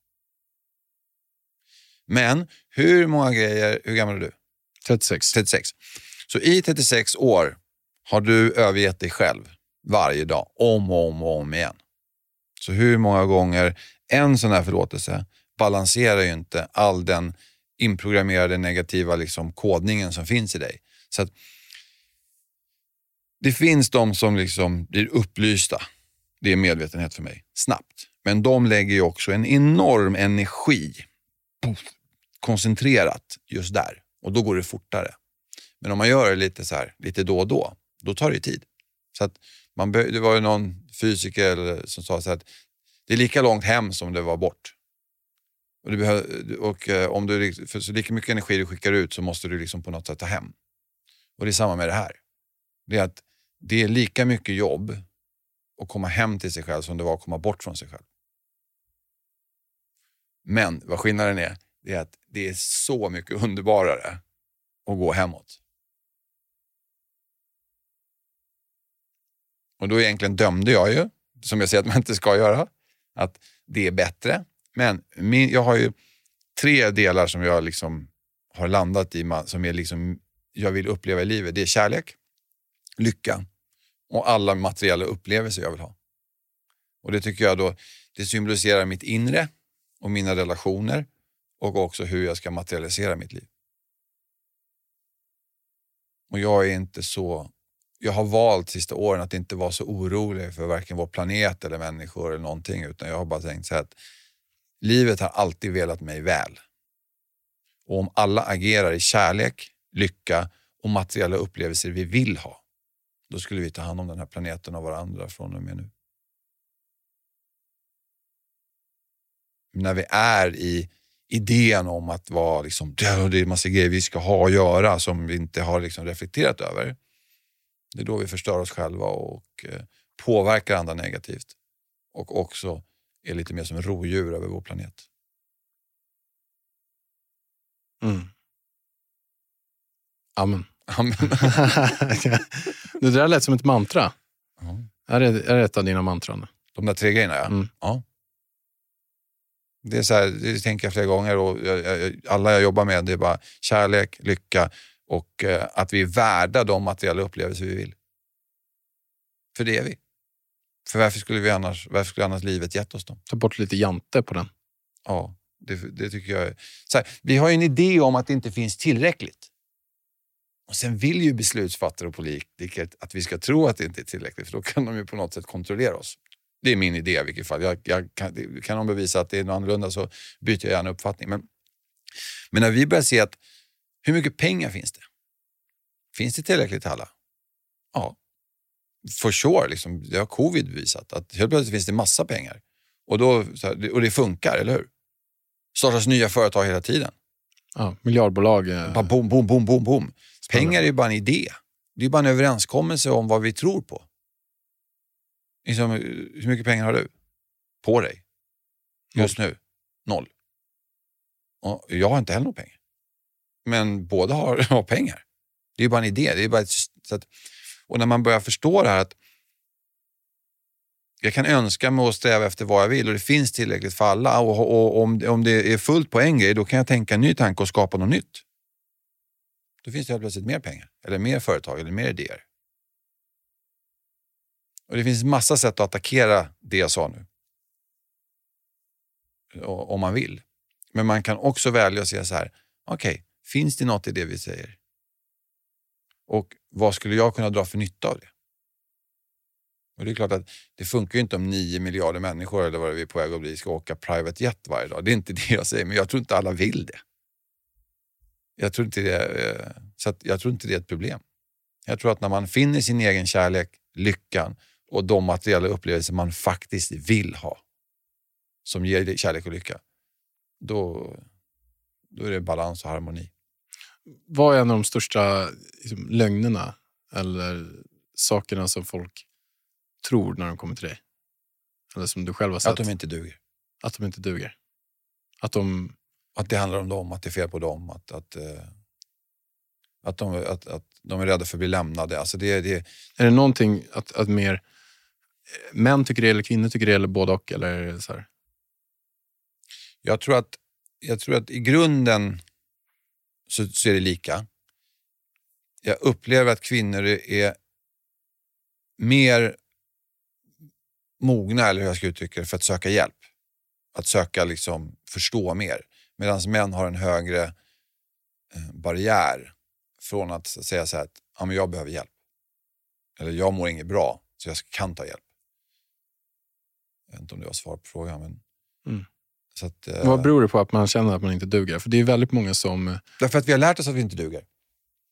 Men hur många grejer, hur gammal är du? trettiosex. trettiosex. Så i trettiosex år har du övergett dig själv varje dag, om och om och om igen. Så hur många gånger en sån här förlåtelse balanserar ju inte all den inprogrammerade negativa liksom kodningen som finns i dig. Så att det finns de som liksom blir upplysta. Det är medvetenhet för mig. Snabbt. Men de lägger ju också en enorm energi puff, koncentrerat just där. Och då går det fortare. Men om man gör det lite så här, lite då och då, då tar det tid. Så att man be- det var ju någon fysiker som sa så att det är lika långt hem som det var bort. Och, du behöver, och eh, om du, för så lika mycket energi du skickar ut så måste du liksom på något sätt ta hem. Och det är samma med det här. Det är att det är lika mycket jobb att komma hem till sig själv som det var att komma bort från sig själv. Men vad skillnaden är, det är att det är så mycket underbarare att gå hemåt. Och då egentligen dömde jag ju, som jag säger att man inte ska göra, att det är bättre. Men min, jag har ju tre delar som jag liksom har landat i, som är liksom, jag vill uppleva i livet. Det är kärlek, lycka och alla materiella upplevelser jag vill ha. Och det tycker jag då, det symboliserar mitt inre och mina relationer och också hur jag ska materialisera mitt liv. Och jag är inte så, jag har valt sista åren att inte vara så orolig för varken vår planet eller människor eller någonting, utan jag har bara tänkt så här att livet har alltid velat mig väl. Och om alla agerar i kärlek, lycka och materiella upplevelser vi vill ha, då skulle vi ta hand om den här planeten och varandra från och med nu. När vi är i idén om att vara liksom, det är en massa grejer vi ska ha och göra som vi inte har liksom reflekterat över. Det är då vi förstör oss själva och eh, påverkar andra negativt. Och också är lite mer som rovdjur över vår planet. Mm. Amen. Amen. Det där lät som ett mantra. Mm. Är, det, är det ett av dina mantran? De där tre grejerna, ja. Mm. Ja. Det är så här, det tänker jag flera gånger och jag, jag, alla jag jobbar med, det är bara kärlek, lycka och eh, att vi är värda de materiella upplevelser vi vill. För det är vi. För varför skulle vi annars, varför skulle annars livet gett oss dem? Ta bort lite jante på den. Ja, det, det tycker jag är. Så här, vi har ju en idé om att det inte finns tillräckligt. Och sen vill ju beslutsfattare och politiker att vi ska tro att det inte är tillräckligt, för då kan de ju på något sätt kontrollera oss. Det är min idé i vilket fall. Jag, jag kan, kan de bevisa att det är något annorlunda så byter jag gärna uppfattning. Men, men när vi börjar se att hur mycket pengar finns det? Finns det tillräckligt till alla? Ja. For sure, liksom, det har covid bevisat att helt plötsligt finns det massa pengar. Och, då, så här, och det funkar, eller hur? Startas nya företag hela tiden. Ja, miljardbolag. Eh... Bara boom, boom, boom, boom, boom. Pengar är ju bara en idé. Det är bara en överenskommelse om vad vi tror på. Liksom, hur mycket pengar har du på dig just nu? Noll. Och jag har inte heller några pengar. Men båda har, har pengar. Det är bara en idé. Det är bara ett, så att, och när man börjar förstå det här att jag kan önska mig och sträva efter vad jag vill och det finns tillräckligt för alla och, och, och om, om det är fullt på en grej, då kan jag tänka en ny tanke och skapa något nytt. Då finns det helt plötsligt mer pengar eller mer företag eller mer idéer. Och det finns massa sätt att attackera det jag sa nu. Om man vill. Men man kan också välja att säga så här. Okej, okay, finns det något i det vi säger? Och vad skulle jag kunna dra för nytta av det? Och det är klart att det funkar ju inte om nio miljarder människor eller vad vi är på väg att bli ska åka private jet varje dag. Det är inte det jag säger, men jag tror inte alla vill det. Jag tror inte det, så att jag tror inte det är ett problem. Jag tror att när man finner sin egen kärlek, lyckan och de materiella upplevelser man faktiskt vill ha som ger kärlek och lycka, då, då är det balans och harmoni. Vad är en av de största liksom, lögnerna eller sakerna som folk tror när de kommer till dig? Eller som du själv har sett? Att de inte duger. Att de inte duger. Att de... Att det handlar om dem, att det är fel på dem. Att, att, att, de, att, att de är rädda för att bli lämnade. Alltså det, det... Är det någonting att, att mer män tycker det eller kvinnor tycker det eller både och? Eller är det så här? Jag tror att, jag tror att i grunden så, så är det lika. Jag upplever att kvinnor är mer mogna, eller hur jag ska uttrycka det, för att söka hjälp. Att söka liksom förstå mer. Medan män har en högre eh, barriär från att säga så här att ja, men jag behöver hjälp. Eller jag mår inget bra så jag kan ta hjälp. Jag vet inte om det var svar på frågan. Men... Mm. Så att, eh... Vad beror det på att man känner att man inte duger? För det är väldigt många som... Därför att vi har lärt oss att vi inte duger.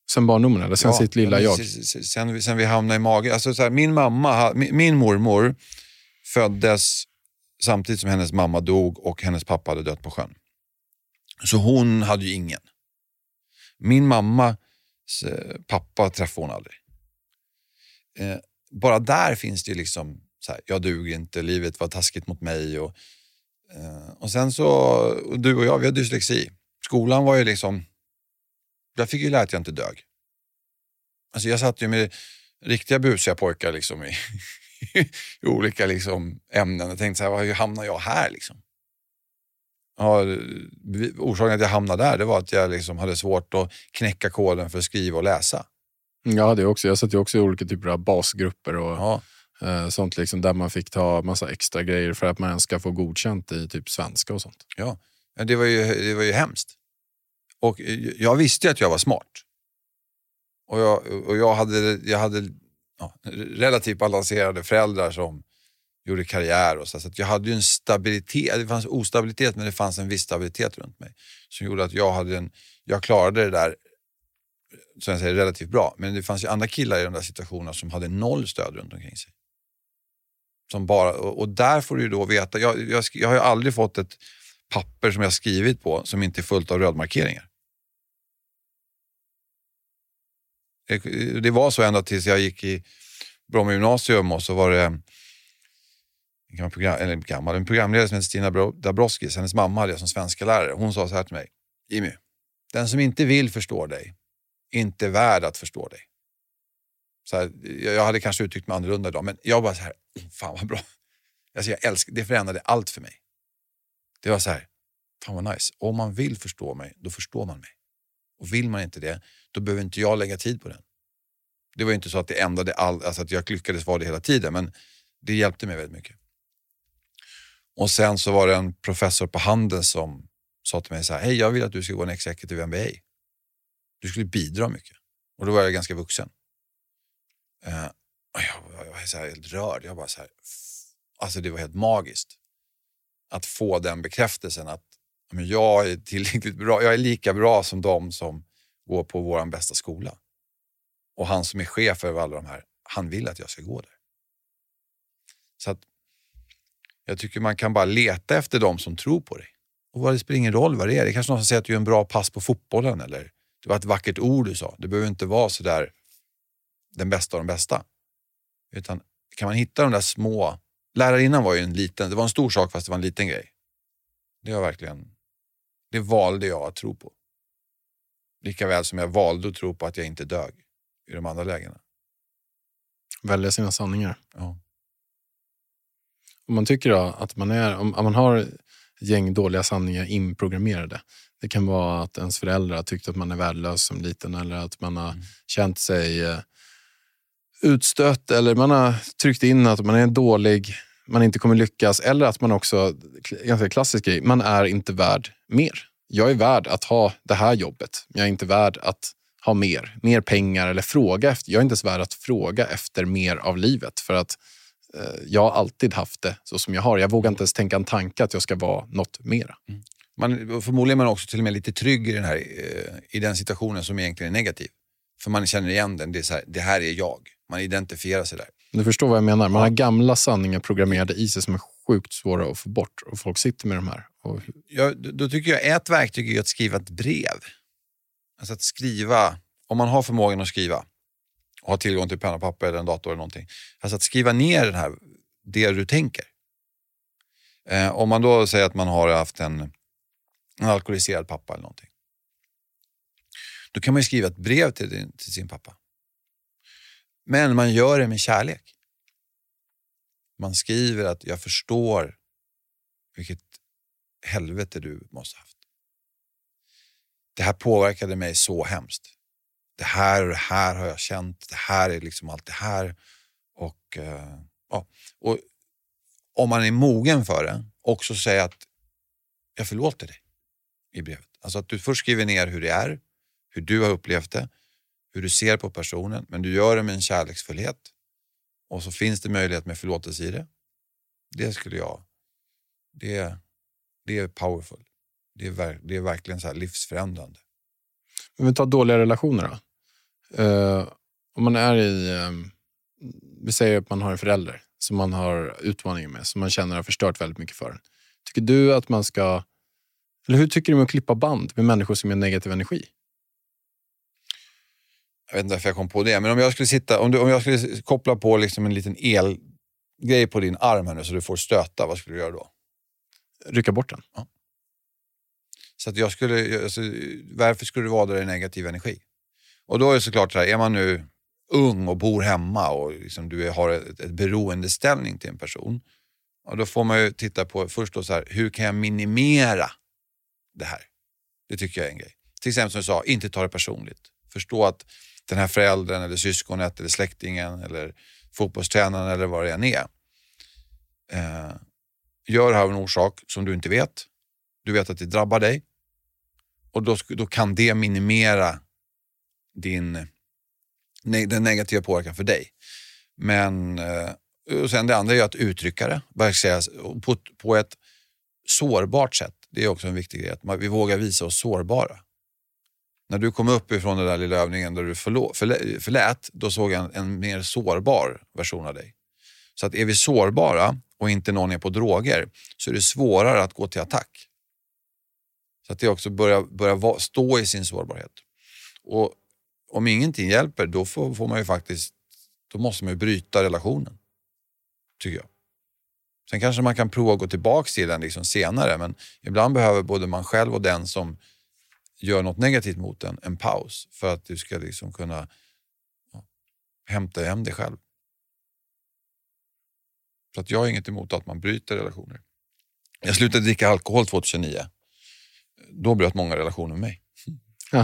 Sen barndomen eller sen ja, sitt lilla jag? Sen, sen vi hamnade i magen. Alltså, så här, min mamma, min, min mormor föddes samtidigt som hennes mamma dog och hennes pappa hade dött på sjön. Så hon hade ju ingen. Min mammas pappa träffade hon aldrig. Eh, bara där finns det ju liksom så här, jag duger inte, livet var taskigt mot mig och, eh, och sen så och du och jag, vi har dyslexi. Skolan var ju liksom, jag fick ju lära att jag inte dög. Alltså jag satt ju med riktiga busiga pojkar liksom i, i olika liksom ämnen och tänkte så här, hur hamnar jag här liksom? Ja, orsaken att jag hamnade där, det var att jag liksom hade svårt att knäcka koden för att skriva och läsa. Ja, det också. Jag satt ju också i olika typer av basgrupper och ja. eh, sånt liksom, där man fick ta massa extra grejer för att man ska få godkänt i typ svenska och sånt. Ja, det var ju, det var ju hemskt. Och jag visste att jag var smart. Och jag, och jag hade, jag hade ja, relativt balanserade föräldrar som gjorde karriär och så, så att jag hade ju en stabilitet, det fanns ostabilitet men det fanns en viss stabilitet runt mig som gjorde att jag hade en, jag klarade det där som jag säger relativt bra, men det fanns ju andra killar i de där situationerna som hade noll stöd runt omkring sig. Som bara, och, och där får du ju då veta, jag, jag, jag har ju aldrig fått ett papper som jag skrivit på som inte är fullt av rödmarkeringar. Det, det var så ända tills jag gick i Bromma gymnasium och så var det en gammal, program, eller en, gammal, en programledare som heter Stina Dabrowski, hennes mamma hade jag som svenska lärare. Hon sa så här till mig: Jimmy, den som inte vill förstå dig är inte värd att förstå dig. Så här, jag hade kanske uttryckt mig annorlunda idag, men jag bara så här, fan vad bra. Alltså jag älskar, det förändrade allt för mig. Det var så här, fan vad nice. Om man vill förstå mig, då förstår man mig. Och vill man inte det, då behöver inte jag lägga tid på den. Det var ju inte så att det ändrade all, alltså att jag lyckades vara det hela tiden, men det hjälpte mig väldigt mycket. Och sen så var det en professor på Handels som sa till mig så här: hej, jag vill att du ska gå en executive M B A. Du skulle bidra mycket. Och då var jag ganska vuxen. Uh, och jag, jag var så här helt rörd. Jag bara så här, alltså det var helt magiskt. Att få den bekräftelsen att men jag är tillräckligt bra. Jag är lika bra som de som går på våran bästa skola. Och han som är chef över alla de här, han vill att jag ska gå där. Så att jag tycker man kan bara leta efter de som tror på dig. Och vad det spelar ingen roll vad det är. Det är kanske någon som säger att du är en bra pass på fotbollen. Eller det var ett vackert ord du sa. Det behöver inte vara så där den bästa av de bästa. Utan kan man hitta de där små... Lärarinnan var ju en liten... Det var en stor sak fast det var en liten grej. Det var verkligen... Det valde jag att tro på. Lika väl som jag valde att tro på att jag inte dög i de andra lägena. Välja sina sanningar. Ja. Om man tycker då att man är, om, om man har ett gäng dåliga sanningar inprogrammerade. Det kan vara att ens föräldrar tyckte att man är värdelös som liten, eller att man har mm. känt sig eh, utstött, eller man har tryckt in att man är dålig, man inte kommer lyckas, eller att man också, ganska klassisk grej, man är inte värd mer. Jag är värd att ha det här jobbet, men jag är inte värd att ha mer, mer pengar eller fråga efter. Jag är inte ens värd att fråga efter mer av livet, för att jag har alltid haft det så som jag har. Jag vågar inte ens tänka en tanke att jag ska vara något mera. Mm. Man, förmodligen är man också till och med lite trygg i den, här, i den situationen som egentligen är negativ. För man känner igen den. Det är så här, det här är jag. Man identifierar sig där. Du förstår vad jag menar. Man har gamla sanningar programmerade i sig som är sjukt svåra att få bort. Och folk sitter med de här. Och... Ja, då tycker jag ett verktyg är att skriva ett brev. Alltså att skriva, om man har förmågan att skriva och har tillgång till penna och papper eller en dator eller någonting. Alltså att skriva ner den här, det du tänker. Eh, om man då säger att man har haft en, en alkoholiserad pappa eller någonting. Då kan man ju skriva ett brev till, din, till sin pappa. Men man gör det med kärlek. Man skriver att jag förstår vilket helvete du måste ha haft. Det här påverkade mig så hemskt. Det här och det här har jag känt. Det här är liksom allt det här. Och, uh, ja. Och om man är mogen för det, också säga att jag förlåter dig i brevet. Alltså att du först skriver ner hur det är, hur du har upplevt det, hur du ser på personen, men du gör det med en kärleksfullhet. Och så finns det möjlighet med förlåtelse i det. Det skulle jag... Det, det är powerful. Det är, ver, det är verkligen så här livsförändrande. Men vi tar dåliga relationer då. Uh, om man är i... Um, vi säger att man har en förälder som man har utmaningar med, som man känner har förstört väldigt mycket för en. Tycker du att man ska... Eller hur tycker du om att klippa band med människor som är negativ energi? Jag vet inte varför jag kom på det, men om jag skulle sitta, om, du, om jag skulle koppla på liksom en liten elgrej på din arm här nu så du får stöta, vad skulle du göra då? Rycka bort den. Ja. Så att jag skulle, alltså, varför skulle du vara där i negativ energi? Och då är det såklart så här, är man nu ung och bor hemma och liksom du har ett, ett beroendeställning till en person, och då får man ju titta på först då så här, hur kan jag minimera det här? Det tycker jag är en grej. Till exempel som jag sa, inte ta det personligt. Förstå att den här föräldern eller syskonet eller släktingen eller fotbollstränaren eller vad det än är eh, gör här en orsak som du inte vet. Du vet att det drabbar dig. Och då, då kan det minimera din, den negativa påverkan för dig. Men eh, och sen det andra är att uttrycka det. Bara säga, på, på ett sårbart sätt. Det är också en viktig grej. Att vi vågar visa oss sårbara. När du kom upp ifrån den där lilla övningen där du förlå, förlä, förlät, då såg jag en, en mer sårbar version av dig. Så att är vi sårbara och inte någon är på droger, så är det svårare att gå till attack. Så att det också börjar, börjar stå i sin sårbarhet. Och om ingenting hjälper, då får, får man ju faktiskt, då måste man ju bryta relationen. Tycker jag. Sen kanske man kan prova att gå tillbaka till den liksom senare, men ibland behöver både man själv och den som gör något negativt mot en, en paus för att du ska liksom kunna ja, hämta hem dig själv. Så att jag har inget emot att man bryter relationer. Jag slutade dricka alkohol tjugohundranio. Då bröt många relationer med mig. Ja.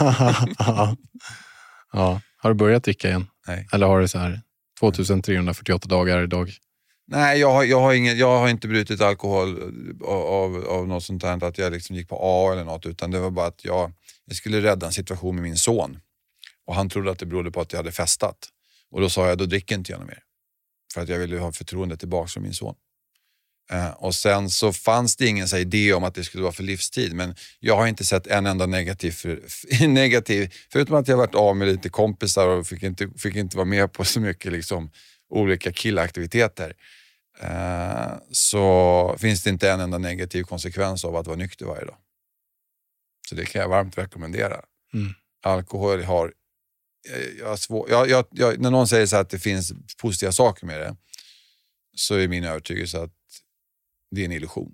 Ja. Har du börjat dricka igen? Nej. Eller har du så här tvåtusentrehundrafyrtioåtta dagar idag? Nej, jag har, jag har, ingen, jag har inte brutit alkohol av, av, av något sånt här, att jag liksom gick på A eller något, utan det var bara att jag, jag skulle rädda en situation med min son. Och han trodde att det berodde på att jag hade festat. Och då sa jag, då dricker inte jag något mer. För att jag ville ha förtroende tillbaka från min son. Eh, och sen så fanns det ingen så idé om att det skulle vara för livstid. Men jag har inte sett en enda negativ, för, för, negativ förutom att jag varit av med lite kompisar och fick inte, fick inte vara med på så mycket liksom olika killaktiviteter. Uh, så finns det inte en enda negativ konsekvens av att vara nykter varje dag. Så det kan jag varmt rekommendera. Mm. Alkohol har, jag har svår, jag, jag, jag, när någon säger så att det finns positiva saker med det, så är min övertygelse att det är en illusion.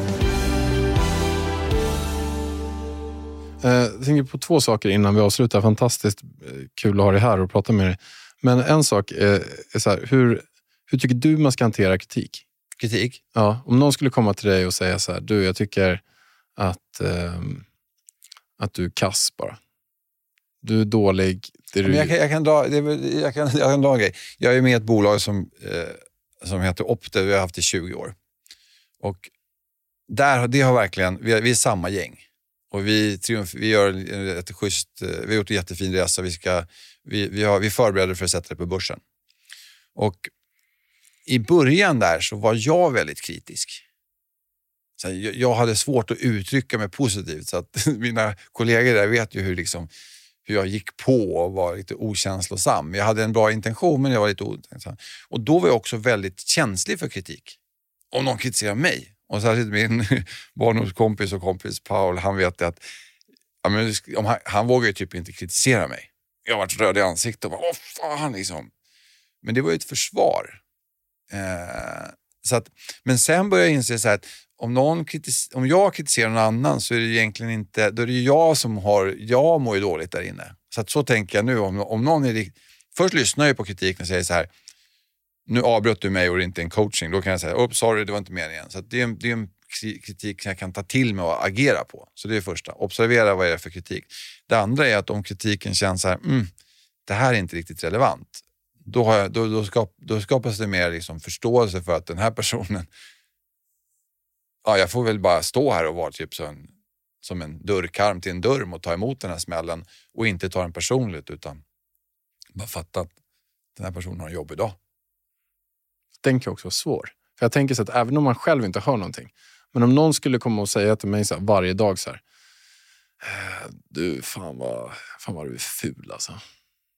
Uh, jag tänker på två saker innan vi avslutar. Fantastiskt kul att ha dig här och prata med dig. Men en sak är, är så här, hur, hur tycker du man ska hantera kritik? Kritik? Ja, om någon skulle komma till dig och säga så här, du, jag tycker att, um, att du är kass bara. Du är dålig. Det är du... Men jag, kan, jag, kan dra, det är, jag, kan, jag kan dra en grej. Jag är med i ett bolag som, eh, som heter Opte, vi har haft i tjugo år. Och där, det har verkligen, vi är, vi är samma gäng. Och vi, triumf, vi gör ett schysst, vi har gjort en jättefin resa. Vi, ska, vi, vi, har, vi förbereder för att sätta det på börsen. Och i början där så var jag väldigt kritisk. Så jag, jag hade svårt att uttrycka mig positivt. Så att mina kollegor där vet ju hur, liksom, hur jag gick på och var lite okänslosam. Jag hade en bra intention, men jag var lite otänksamma. Och då var jag också väldigt känslig för kritik. Om någon kritiserar mig. Och särskilt min barndomskompis och kompis Paul, han vet att ja, men, om han, han vågar ju typ inte kritisera mig. Jag har varit röd i ansiktet och bara, åh fan liksom. Men det var ju ett försvar. Eh, så att, men sen började jag inse så här att om, någon kritis- om jag kritiserar någon annan så är det egentligen inte, då är det ju jag som har, jag mår ju dåligt där inne. Så att så tänker jag nu, om, om någon är, först lyssnar jag på kritiken och säger så här, nu avbröt du mig och det är inte en coaching, då kan jag säga, oh, sorry, det var inte meningen. Så att det, är en, det är en kritik som jag kan ta till mig och agera på. Så det är det första. Observera vad är det för kritik. Det andra är att om kritiken känns så här, mm, det här är inte riktigt relevant. Då, har jag, då, då, skap, då skapas det mer liksom förståelse för att den här personen, ja, jag får väl bara stå här och vara typ så en, som en dörrkarm till en dörr och ta emot den här smällen och inte ta den personligt, utan bara fatta att den här personen har en jobb idag. Den kan också vara svår. För jag tänker så att även om man själv inte hör någonting, men om någon skulle komma och säga till mig så här, varje dag så här, du, fan vad, fan vad du är ful alltså.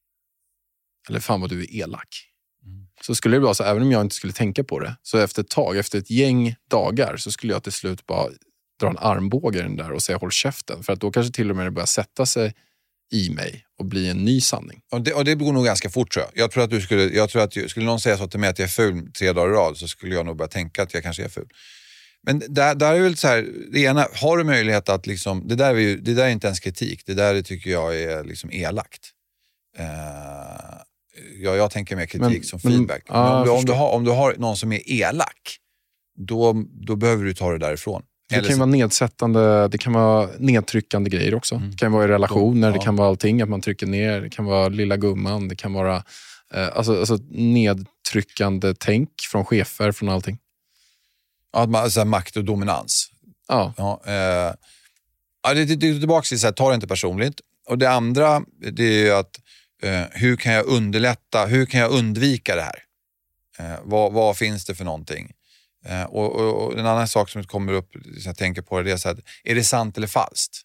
eller fan vad du är elak. Mm. Så skulle det vara så, även om jag inte skulle tänka på det, så efter ett tag, efter ett gäng dagar, så skulle jag till slut bara dra en armbåge i den där och säga håll käften. För att då kanske till och med det börjar sätta sig i mig och bli en ny sanning. Och det, och det går nog ganska fort, tror jag. Jag tror att du skulle, jag tror att skulle någon säga så till mig att jag är ful tre dagar i rad, så skulle jag nog börja tänka att jag kanske är ful. Men där, där är väl så här, det ena, har du möjlighet att liksom, det där är ju, det där är inte ens kritik, det där tycker jag är liksom elakt. Uh, jag, jag tänker mer kritik men, som men, feedback. Men ah, om, du, om, du har, om du har någon som är elak, då, då behöver du ta det därifrån. Det kan ju vara nedsättande, det kan vara nedtryckande grejer också. Mm. Det kan vara i relationer, ja. Det kan vara allting, att man trycker ner, det kan vara lilla gumman, det kan vara eh, alltså, alltså nedtryckande tänk från chefer, från allting. Ja, alltså, makt och dominans. Ja. Ja, eh, ja det, det, det är tillbaka till så här, ta det inte personligt. Och det andra, det är ju att eh, hur kan jag underlätta, hur kan jag undvika det här? Eh, vad, vad finns det för någonting? Uh, och, och, och en annan sak som kommer upp, som jag tänker på, det är så här, är det sant eller falskt?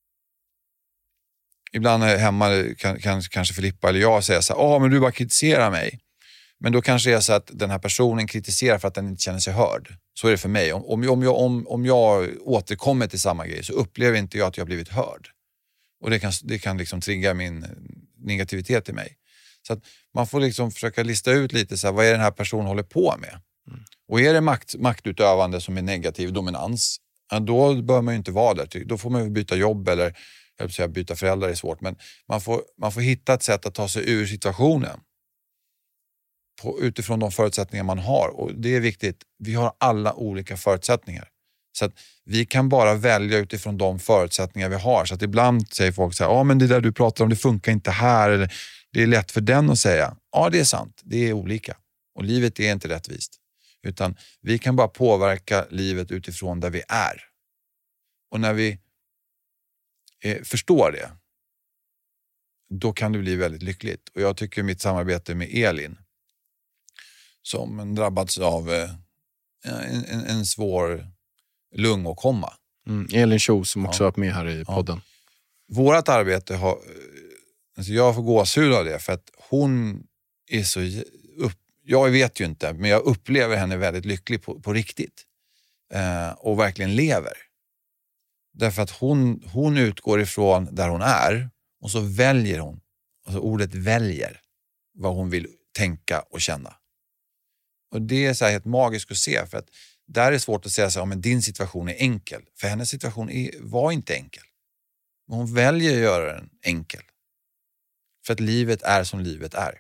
Ibland hemma kan, kan kanske Filippa eller jag säga så här, ja men du bara kritiserar mig. Men då kanske det är så att den här personen kritiserar för att den inte känner sig hörd. Så är det för mig. Om, om, om, jag, om, om jag återkommer till samma grej så upplever inte jag att jag har blivit hörd. Och det kan, det kan liksom trigga min negativitet i mig. Så att man får liksom försöka lista ut lite så här, vad är den här personen håller på med? Mm. Och är det makt, maktutövande som är negativ dominans, ja, då bör man ju inte vara där. Då får man ju byta jobb eller jag vill säga, byta föräldrar är svårt. Men man får, man får hitta ett sätt att ta sig ur situationen på, utifrån de förutsättningar man har. Och det är viktigt. Vi har alla olika förutsättningar. Så att vi kan bara välja utifrån de förutsättningar vi har. Så att ibland säger folk så här, ja men det där du pratar om det funkar inte här. Eller, det är lätt för den att säga. Ja det är sant, det är olika. Och livet är inte rättvist. Utan vi kan bara påverka livet utifrån där vi är. Och när vi eh, förstår det, då kan det bli väldigt lyckligt. Och jag tycker mitt samarbete med Elin, som drabbats av eh, en, en, en svår lungåkomma. Mm, Elin Cho som också ja. Varit med här i podden. Ja. Vårat arbete har, alltså jag får gåshud av det för att hon är så upp. Jag vet ju inte, men jag upplever henne väldigt lycklig på, på riktigt. Eh, och verkligen lever. Därför att hon, hon utgår ifrån där hon är. Och så väljer hon. Alltså ordet väljer. Vad hon vill tänka och känna. Och det är så här helt magiskt att se. För att där är det svårt att säga så här, ja, men din situation är enkel. För hennes situation är, var inte enkel. Men hon väljer att göra den enkel. För att livet är som livet är.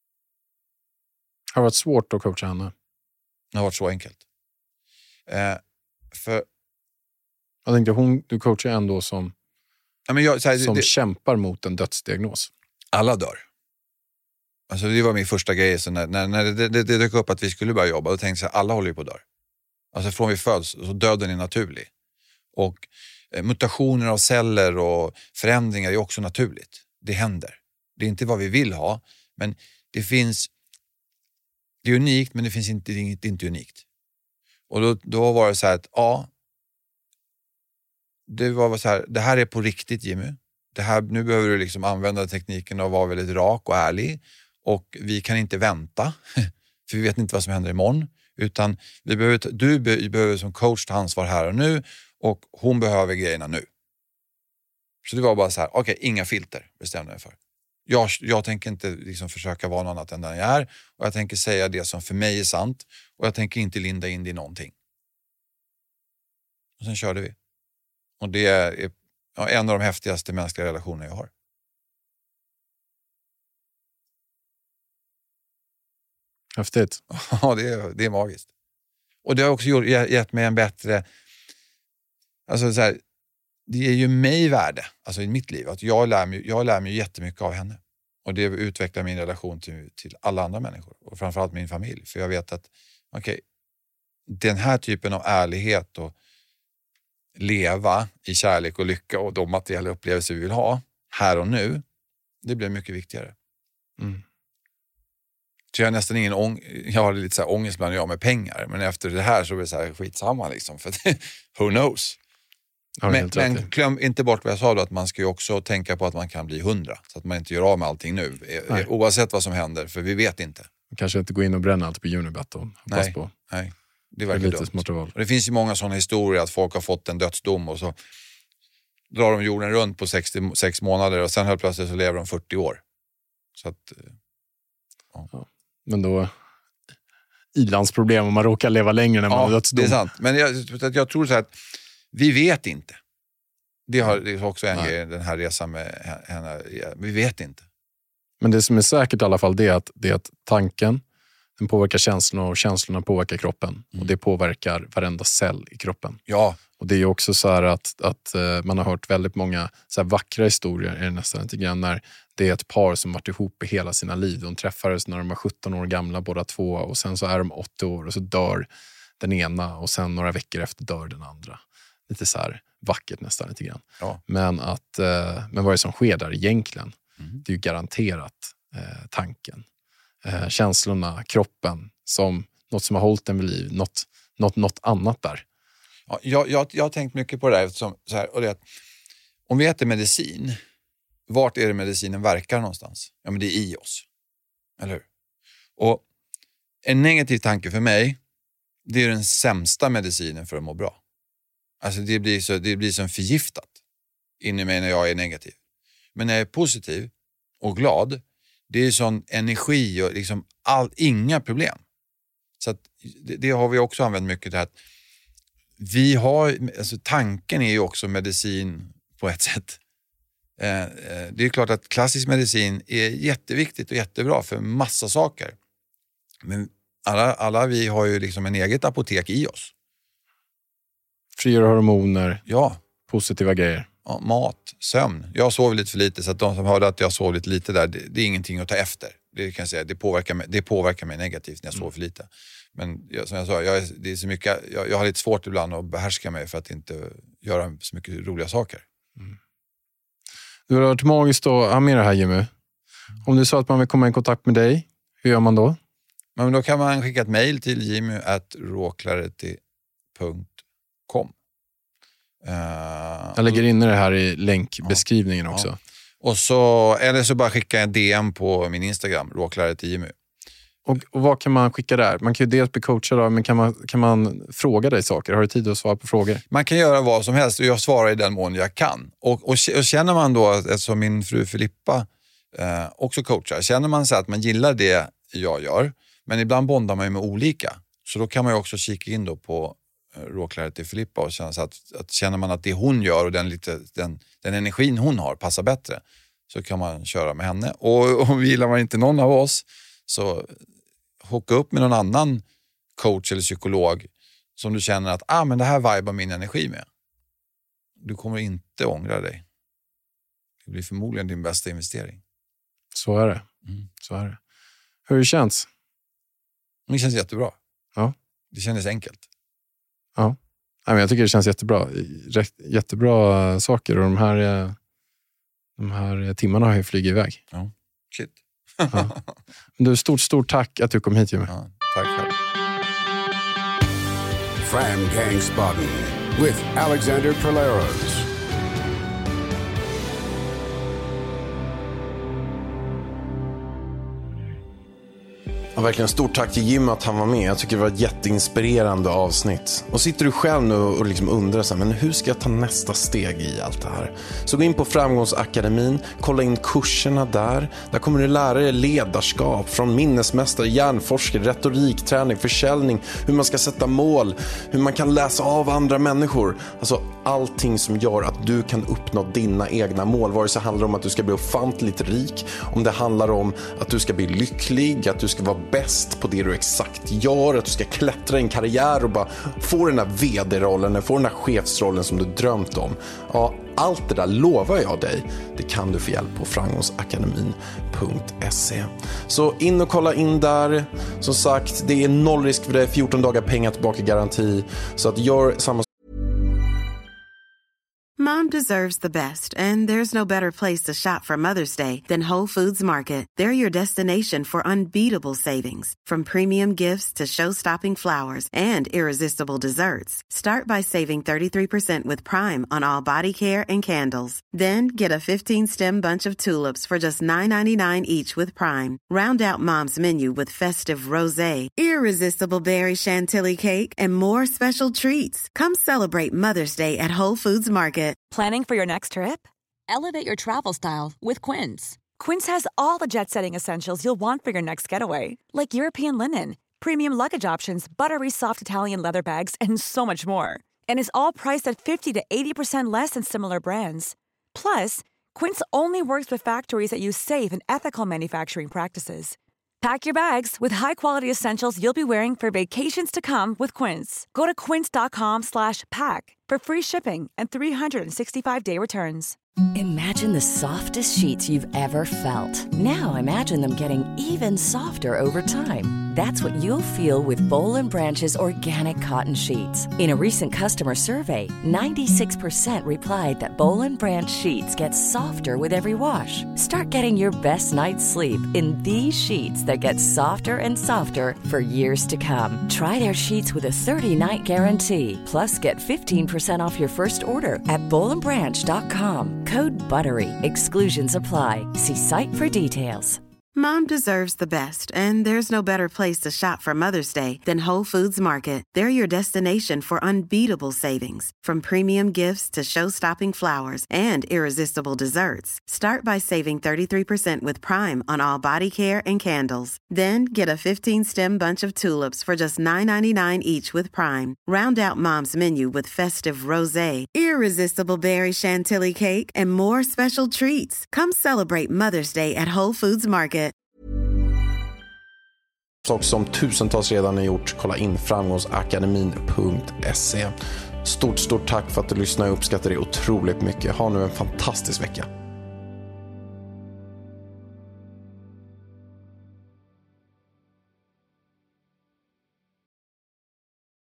Har det varit svårt att coacha henne? Det har varit så enkelt. Eh, för... Jag tänkte, hon, du coachar ändå som, ja, men jag, så här, som det, kämpar mot en dödsdiagnos. Alla dör. Alltså det var min första grej. Så när när, när det, det, det dök upp att vi skulle börja jobba, då tänkte jag att alla håller ju på att dö. Alltså från vi föds, så döden är naturlig. Och eh, mutationer av celler och förändringar är också naturligt. Det händer. Det är inte vad vi vill ha, men det finns. Det är unikt, men det finns inte, det är inte unikt. Och då, då var det så här att, ja, det var så här, det här är på riktigt Jimmy. Det här, nu behöver du liksom använda tekniken och vara väldigt rak och ärlig. Och vi kan inte vänta, för vi vet inte vad som händer imorgon. Utan vi behöver, du behöver som coach ta ansvar här och nu, och hon behöver grejerna nu. Så det var bara så här, okej, okay, inga filter bestämde jag för. Jag, jag tänker inte liksom försöka vara något annat än den jag är. Och jag tänker säga det som för mig är sant. Och jag tänker inte linda in det i någonting. Och sen körde vi. Och det är ja, en av de häftigaste mänskliga relationer jag har. Häftigt. Ja, det är, det är magiskt. Och det har också gjort, gett mig en bättre... Alltså så här, det ger ju mig värde, alltså i mitt liv, att jag lär mig, jag lär mig jättemycket av henne. Och det utvecklar min relation till, till alla andra människor. Och framförallt min familj. För jag vet att, okej, okay, den här typen av ärlighet och leva i kärlek och lycka och de materiella upplevelser vi vill ha här och nu, det blir mycket viktigare. Mm. Så jag har nästan ingen ång- jag har lite så här ångest bland jag med pengar. Men efter det här så blir det så här skitsamma liksom. För who knows? Ja, men men glöm inte bort vad jag sa då, att man ska ju också tänka på att man kan bli hundra. Så att man inte gör av med allting nu. Nej. Oavsett vad som händer, för vi vet inte. Kanske inte gå in och bränna allt på Unibet och hoppas på. Nej, det verkar lite smarta val. Och det finns ju många sådana historier att folk har fått en dödsdom och så drar de jorden runt på sextiosex månader och sen helt plötsligt så lever de fyrtio år. Så att... Ja. Ja. Men då... ilandsproblem om man råkar leva längre när man ja, har dödsdom. Det är sant. Men jag, jag tror så här att vi vet inte. Det har det är också en Nej. grej, den här resan med henne. Vi vet inte. Men det som är säkert i alla fall det är att, det är att tanken den påverkar känslorna och känslorna påverkar kroppen. Mm. Och det påverkar varenda cell i kroppen. Ja. Och det är också så här att, att uh, man har hört väldigt många så här vackra historier är det nästan lite grann när det är ett par som varit ihop i hela sina liv. De träffades när de var sjutton år gamla båda två och sen så är de åttio år och så dör den ena och sen några veckor efter dör den andra. Lite så här vackert nästan lite grann. Ja. Men, att, uh, men vad är det som sker där egentligen? Mm. Det är ju garanterat uh, tanken. Uh, känslorna, kroppen som något som har hållit en vid liv. Något, något, något annat där. Ja, jag, jag, jag har tänkt mycket på det där. Eftersom, så här, och det, om vi äter medicin, vart är det medicinen verkar någonstans? Ja, men det är i oss. Eller hur? Och en negativ tanke för mig, det är den sämsta medicinen för att må bra. Alltså det blir, så, det blir som förgiftat in i mig när jag är negativ. Men när jag är positiv och glad, det är sån energi och liksom all, inga problem. Så att det, det har vi också använt mycket det här. Vi har, alltså tanken är ju också medicin på ett sätt. Eh, det är klart att klassisk medicin är jätteviktigt och jättebra för massa saker. Men alla, alla vi har ju liksom en eget apotek i oss. Frigöra hormoner. Ja. Positiva grejer. Ja, mat, sömn. Jag sover lite för lite så att de som hörde att jag sov lite, lite där, det, det är ingenting att ta efter. Det kan jag säga, det påverkar mig, det påverkar mig negativt när jag sover för lite. Men jag, som jag sa, jag, är, det är så mycket, jag, jag har lite svårt ibland att behärska mig för att inte göra så mycket roliga saker. Mm. Du har varit magiskt att ha med det här, Jimmy. Om du sa att man vill komma i kontakt med dig, hur gör man då? Men då kan man skicka ett mejl till jimmy at rawclarity punkt com. Uh, jag lägger in det här i länkbeskrivningen ja, också. Ja. Och så, eller så bara skicka en D M på min Instagram, rawclarityyjimmy. Och, och vad kan man skicka där? Man kan ju dels bli coachad av, men kan man, kan man fråga dig saker? Har du tid att svara på frågor? Man kan göra vad som helst och jag svarar i den mån jag kan. Och, och, och känner man då, eftersom min fru Filippa eh, också coachar, känner man så att man gillar det jag gör, men ibland bondar man ju med olika. Så då kan man ju också kika in då på eh, Rawclarity Filippa och känna så att, att känner man att det hon gör och den, lite, den, den energin hon har passar bättre, så kan man köra med henne. Och, och gillar man inte någon av oss, så hooka upp med någon annan coach eller psykolog som du känner att ah, men det här vibar min energi med. Du kommer inte ångra dig. Det blir förmodligen din bästa investering. Så är det. Mm. Så är det. Hur det känns? Det känns jättebra. Ja. Det känns enkelt. Ja. Jag tycker det känns jättebra. Jättebra saker och de här, de här timmarna har ju flugit iväg. Ja, shit. Ja. Du, stort, stort tack att du kom hit, Jimmy. Ja, tack själv. Fram Gangsbaden with Alexander Polaros. Ja, verkligen stort tack till Jim att han var med. Jag tycker det var ett jätteinspirerande avsnitt. Och sitter du själv nu och liksom undrar så här, men hur ska jag ta nästa steg i allt det här? Så gå in på Framgångsakademin, kolla in kurserna där. Där kommer du lära dig ledarskap från minnesmästare, hjärnforskare, retorikträning, försäljning, hur man ska sätta mål, hur man kan läsa av andra människor. Alltså allting som gör att du kan uppnå dina egna mål. Vare sig det handlar om att du ska bli ofantligt rik, om det handlar om att du ska bli lycklig, att du ska vara bäst på det du exakt gör, att du ska klättra i en karriär och bara få den där vd-rollen, få den där chefsrollen som du drömt om. Ja, allt det där lovar jag dig, det kan du få hjälp på framgångsakademin punkt se. Så in och kolla in där. Som sagt, det är noll risk för dig, fjorton dagar pengar tillbaka garanti. Så att gör samma. Mom deserves the best, and there's no better place to shop for Mother's Day than Whole Foods Market. They're your destination for unbeatable savings, from premium gifts to show-stopping flowers and irresistible desserts. Start by saving thirty-three percent with Prime on all body care and candles. Then get a fifteen-stem bunch of tulips for just nine ninety-nine each with Prime. Round out Mom's menu with festive rosé, irresistible berry chantilly cake, and more special treats. Come celebrate Mother's Day at Whole Foods Market. Planning for your next trip? Elevate your travel style with Quince. Quince has all the jet-setting essentials you'll want for your next getaway, like European linen, premium luggage options, buttery soft Italian leather bags, and so much more. And is all priced at fifty to eighty percent less than similar brands. Plus, Quince only works with factories that use safe and ethical manufacturing practices. Pack your bags with high-quality essentials you'll be wearing for vacations to come with Quince. Go to quince.com slash pack for free shipping and three sixty-five day returns. Imagine the softest sheets you've ever felt. Now imagine them getting even softer over time. That's what you'll feel with Boll and Branch's organic cotton sheets. In a recent customer survey, ninety-six percent replied that Boll and Branch sheets get softer with every wash. Start getting your best night's sleep in these sheets that get softer and softer for years to come. Try their sheets with a thirty-night guarantee. Plus, get fifteen percent off your first order at boll and branch dot com. Code BUTTERY. Exclusions apply. See site for details. Mom deserves the best, and there's no better place to shop for Mother's Day than Whole Foods Market. They're your destination for unbeatable savings, from premium gifts to show-stopping flowers and irresistible desserts. Start by saving thirty-three percent with Prime on all body care and candles. Then get a fifteen-stem bunch of tulips for just nine ninety-nine each with Prime. Round out Mom's menu with festive rosé, irresistible berry chantilly cake, and more special treats. Come celebrate Mother's Day at Whole Foods Market. Sak som tusentals redan har gjort, kolla in framgångsakademin punkt se. Stort, stort tack för att du lyssnade. Jag uppskattar det otroligt mycket. Ha nu en fantastisk vecka.